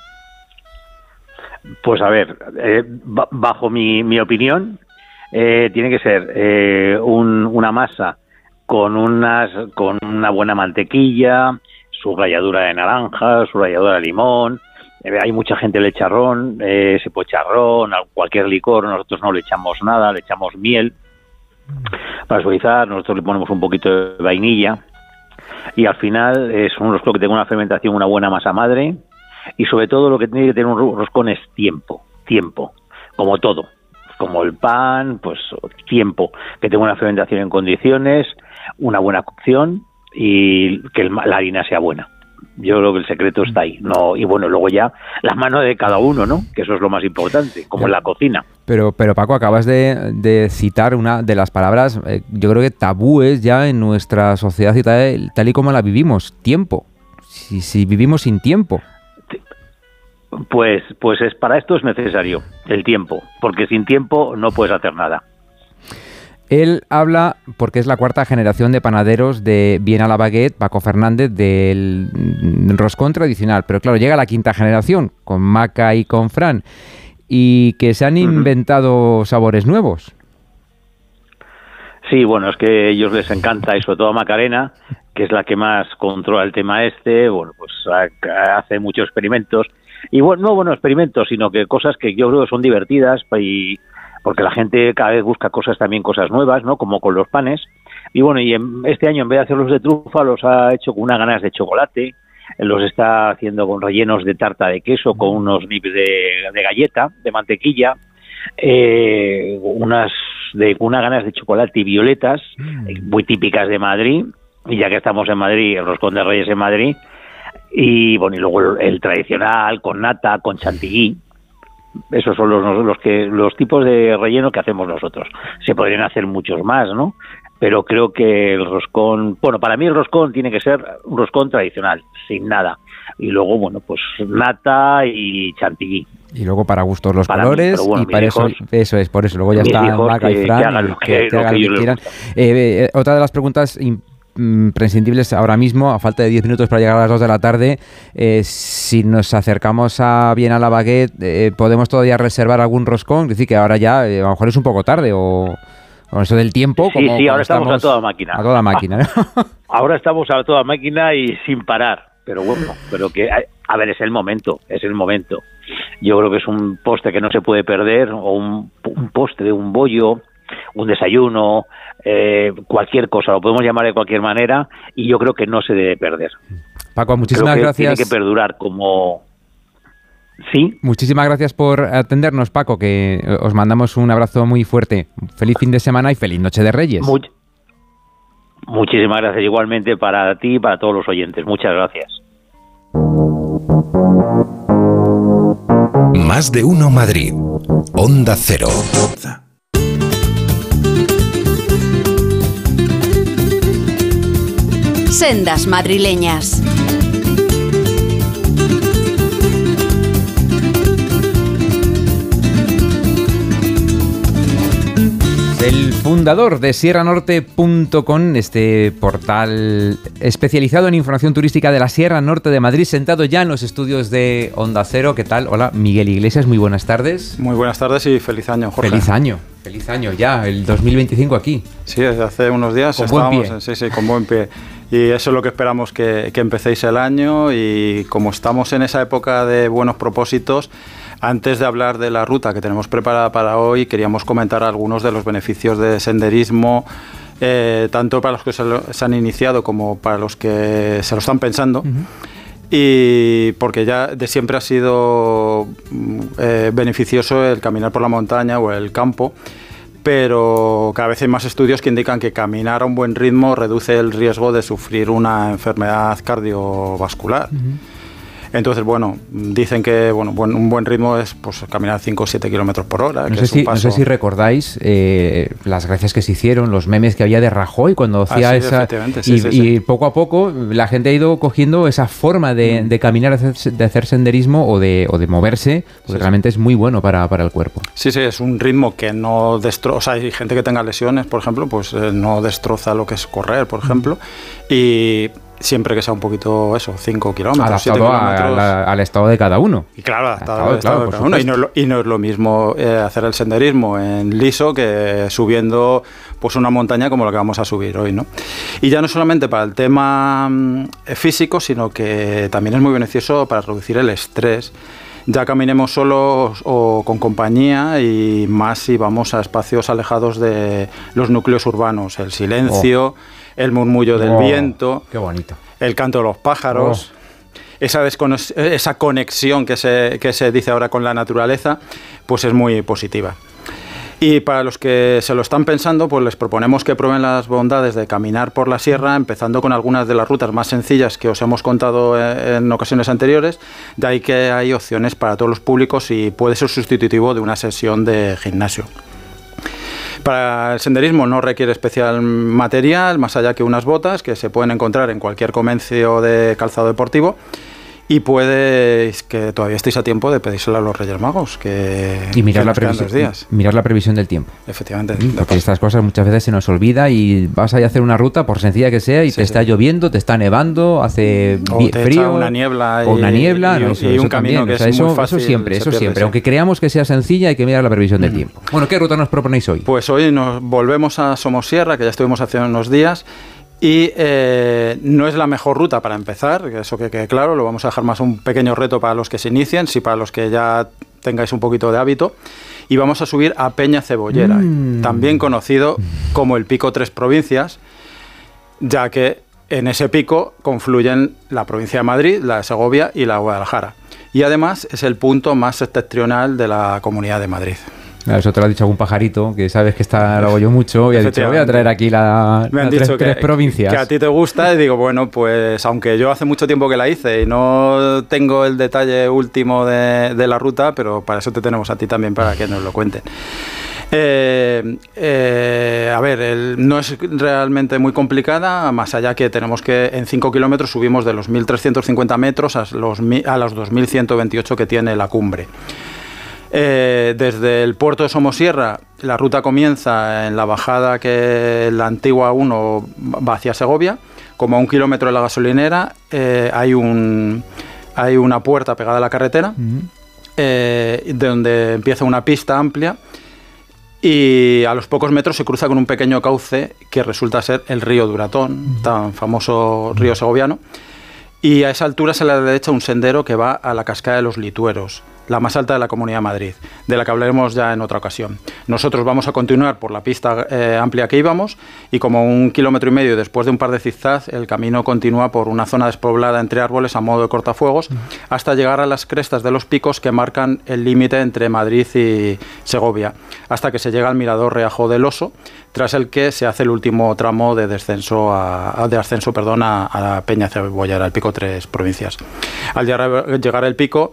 Pues a ver, bajo mi opinión, tiene que ser una masa con una buena mantequilla, su ralladura de naranja, su ralladura de limón. Hay mucha gente le echa ron, se puede echar ron, cualquier licor, nosotros no le echamos nada, le echamos miel para suavizar, nosotros le ponemos un poquito de vainilla y al final es un roscón que tenga una fermentación, una buena masa madre y sobre todo lo que tiene que tener un roscón es tiempo, como todo, como el pan, pues tiempo, que tenga una fermentación en condiciones, una buena cocción y que la harina sea buena. Yo creo que el secreto está ahí, ¿no? Y bueno, luego ya las manos de cada uno, ¿no? Que eso es lo más importante, como en la cocina. Pero Paco, acabas de citar una de las palabras, yo creo que tabúes ya en nuestra sociedad tal y como la vivimos, tiempo. Si vivimos sin tiempo. Pues para esto es necesario el tiempo, porque sin tiempo no puedes hacer nada. Él habla, porque es la cuarta generación de panaderos de Viena La Baguette, Paco Fernández, del roscón tradicional. Pero claro, llega la quinta generación, con Maca y con Fran, y que se han inventado sabores nuevos. Sí, bueno, es que a ellos les encanta, y sobre todo a Macarena, que es la que más controla el tema bueno, pues hace muchos experimentos. Y bueno, no experimentos, sino que cosas que yo creo que son divertidas y porque la gente cada vez busca cosas nuevas, ¿no? Como con los panes. Y bueno, este año en vez de hacerlos de trufa, los ha hecho con unas ganas de chocolate, los está haciendo con rellenos de tarta de queso, con unos nips de galleta, de mantequilla, unas ganas de chocolate y violetas, muy típicas de Madrid, y ya que estamos en Madrid, el roscón de Reyes en Madrid, y bueno, y luego el tradicional, con nata, con chantilly. Esos son los tipos de relleno que hacemos nosotros. Se podrían hacer muchos más, ¿no? Pero creo que el roscón... Bueno, para mí el roscón tiene que ser un roscón tradicional, sin nada. Y luego, bueno, pues nata y chantilly. Y luego para gustos los colores, bueno, y para eso es, por eso. Luego ya está Maca y Fran, que hagan lo que quieran. Otra de las preguntas imprescindibles ahora mismo, a falta de 10 minutos para llegar a las 2 de la tarde, si nos acercamos a Viena La Baguette, ¿podemos todavía reservar algún roscón? Es decir, que ahora ya a lo mejor es un poco tarde, o con eso del tiempo. Sí, ahora estamos a toda máquina. A toda máquina, ¿no? Ahora estamos a toda máquina y sin parar, pero bueno, que, a ver, es el momento. Yo creo que es un postre que no se puede perder, o un postre, un bollo, un desayuno, cualquier cosa, lo podemos llamar de cualquier manera, y yo creo que no se debe perder. Paco, muchísimas gracias. Tiene que perdurar como... ¿Sí? Muchísimas gracias por atendernos, Paco, que os mandamos un abrazo muy fuerte. Feliz fin de semana y feliz Noche de Reyes. Muchísimas gracias igualmente para ti y para todos los oyentes. Muchas gracias. Más de Uno Madrid. Onda Cero. Sendas madrileñas. El fundador de sierranorte.com, este portal especializado en información turística de la Sierra Norte de Madrid, sentado ya en los estudios de Onda Cero. ¿Qué tal? Hola, Miguel Iglesias, muy buenas tardes. Muy buenas tardes y feliz año, Jorge. Feliz año ya, el 2025 aquí. Sí, desde hace unos días con buen pie. Sí, con buen pie. Y eso es lo que esperamos, que empecéis el año, y como estamos en esa época de buenos propósitos, antes de hablar de la ruta que tenemos preparada para hoy, queríamos comentar algunos de los beneficios de senderismo, tanto para los que se han iniciado como para los que se lo están pensando. Y porque ya de siempre ha sido beneficioso el caminar por la montaña o el campo, pero cada vez hay más estudios que indican que caminar a un buen ritmo reduce el riesgo de sufrir una enfermedad cardiovascular. Entonces, bueno, dicen que un buen ritmo es pues caminar 5 o 7 kilómetros por hora. No sé si recordáis las gracias que se hicieron, los memes que había de Rajoy cuando hacía esa... Y poco a poco la gente ha ido cogiendo esa forma de caminar, de hacer senderismo o de moverse, porque realmente es muy bueno para el cuerpo. Sí, es un ritmo que no destroza. O sea, hay gente que tenga lesiones, por ejemplo, pues no destroza lo que es correr, por ejemplo. Y siempre que sea un poquito 5 kilómetros, adaptado 7 kilómetros. al estado de cada uno. Y claro, adaptado al estado de cada uno. Y no es lo mismo hacer el senderismo en liso que subiendo pues una montaña como la que vamos a subir hoy, ¿no? Y ya no solamente para el tema físico, sino que también es muy beneficioso para reducir el estrés. Ya caminemos solos o con compañía, y más si vamos a espacios alejados de los núcleos urbanos. El silencio, el murmullo del viento, qué bonito, el canto de los pájaros, esa conexión que se dice ahora con la naturaleza, pues es muy positiva. Y para los que se lo están pensando, pues les proponemos que prueben las bondades de caminar por la sierra, empezando con algunas de las rutas más sencillas que os hemos contado en ocasiones anteriores. De ahí que hay opciones para todos los públicos y puede ser sustitutivo de una sesión de gimnasio. Para el senderismo no requiere especial material, más allá que unas botas que se pueden encontrar en cualquier comercio de calzado deportivo. Y puedes, que todavía estéis a tiempo de pedírselo a los Reyes Magos, y mirar la previsión del tiempo. Efectivamente. Porque estas cosas muchas veces se nos olvida y vas a hacer una ruta, por sencilla que sea, y te está lloviendo, te está nevando, hace frío, una niebla y un camino que es muy fácil. Eso siempre. Aunque creamos que sea sencilla, hay que mirar la previsión del tiempo. Bueno, ¿qué ruta nos proponéis hoy? Pues hoy nos volvemos a Somosierra, que ya estuvimos hace unos días. Y no es la mejor ruta para empezar, eso que quede claro, lo vamos a dejar más un pequeño reto para los que se inicien, sí para los que ya tengáis un poquito de hábito. Y vamos a subir a Peña Cebollera, también conocido como el Pico Tres Provincias, ya que en ese pico confluyen la provincia de Madrid, la de Segovia y la de Guadalajara. Y además es el punto más septentrional de la Comunidad de Madrid. Eso te lo ha dicho algún pajarito, que sabes que lo hago yo mucho, y ha dicho, voy a traer aquí las tres provincias. Que a ti te gusta, y digo, bueno, pues aunque yo hace mucho tiempo que la hice y no tengo el detalle último de la ruta, pero para eso te tenemos a ti también, para que nos lo cuenten. No es realmente muy complicada, más allá que tenemos que en 5 kilómetros subimos de los 1.350 metros a los 2.128 que tiene la cumbre. Desde el puerto de Somosierra la ruta comienza en la bajada que la antigua 1 va hacia Segovia. Como a 1 kilómetro de la gasolinera hay una puerta pegada a la carretera, donde empieza una pista amplia, y a los pocos metros se cruza con un pequeño cauce que resulta ser el río Duratón, tan famoso río segoviano. Y a esa altura se le da a la derecha un sendero que va a la cascada de los Litueros, la más alta de la Comunidad de Madrid, de la que hablaremos ya en otra ocasión. Nosotros vamos a continuar por la pista amplia que íbamos, y como 1,5 kilómetros después de un par de zigzags, el camino continúa por una zona despoblada entre árboles a modo de cortafuegos, hasta llegar a las crestas de los picos que marcan el límite entre Madrid y Segovia, hasta que se llega al mirador Reajo del Oso, tras el que se hace el último tramo de ascenso a la Peña Cebollera, el Pico Tres Provincias. Al llegar al pico,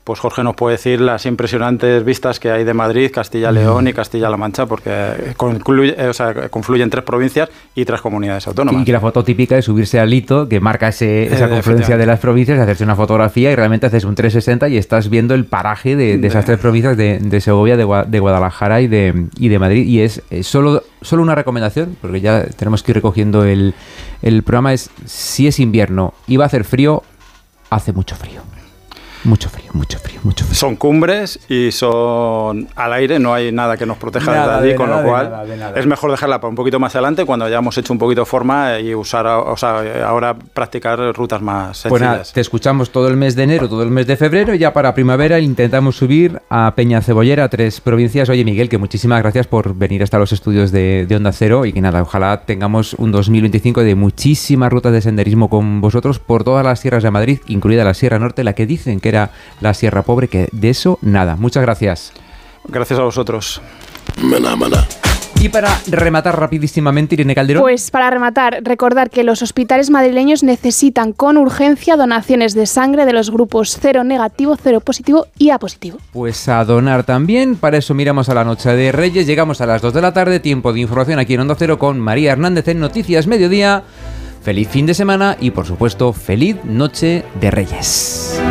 pues Jorge nos puede decir las impresionantes vistas que hay de Madrid, Castilla-León y Castilla-La Mancha, porque confluyen 3 provincias y 3 comunidades autónomas. Y que la foto típica es subirse al hito, que marca esa confluencia de las provincias, hacerse una fotografía y realmente haces un 360 y estás viendo el paraje de esas 3 provincias de Segovia, de Guadalajara y de Madrid. Y es solo una recomendación, porque ya tenemos que ir recogiendo el programa, es si es invierno y va a hacer frío, hace mucho frío. Mucho frío. Son cumbres y son al aire, no hay nada que nos proteja desde allí, con lo cual es mejor dejarla para un poquito más adelante, cuando hayamos hecho un poquito de forma y ahora practicar rutas más sencillas. Pues nada, te escuchamos todo el mes de enero, todo el mes de febrero, y ya para primavera intentamos subir a Peña Cebollera, 3 provincias. Oye, Miguel, que muchísimas gracias por venir hasta los estudios de Onda Cero, y que nada, ojalá tengamos un 2025 de muchísimas rutas de senderismo con vosotros por todas las sierras de Madrid, incluida la Sierra Norte, la que dicen que era la Sierra Pobre, que de eso nada. Muchas gracias. Gracias a vosotros. Y para rematar rapidísimamente, Irene Calderón. Pues para rematar, recordar que los hospitales madrileños necesitan con urgencia donaciones de sangre de los grupos 0 negativo, 0 positivo y A positivo. Pues a donar también. Para eso miramos a la noche de Reyes. Llegamos a las 2 de la tarde, tiempo de información aquí en Onda Cero con María Hernández en Noticias Mediodía. Feliz fin de semana y, por supuesto, feliz noche de Reyes.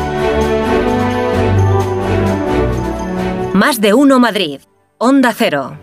Más de uno Madrid. Onda Cero.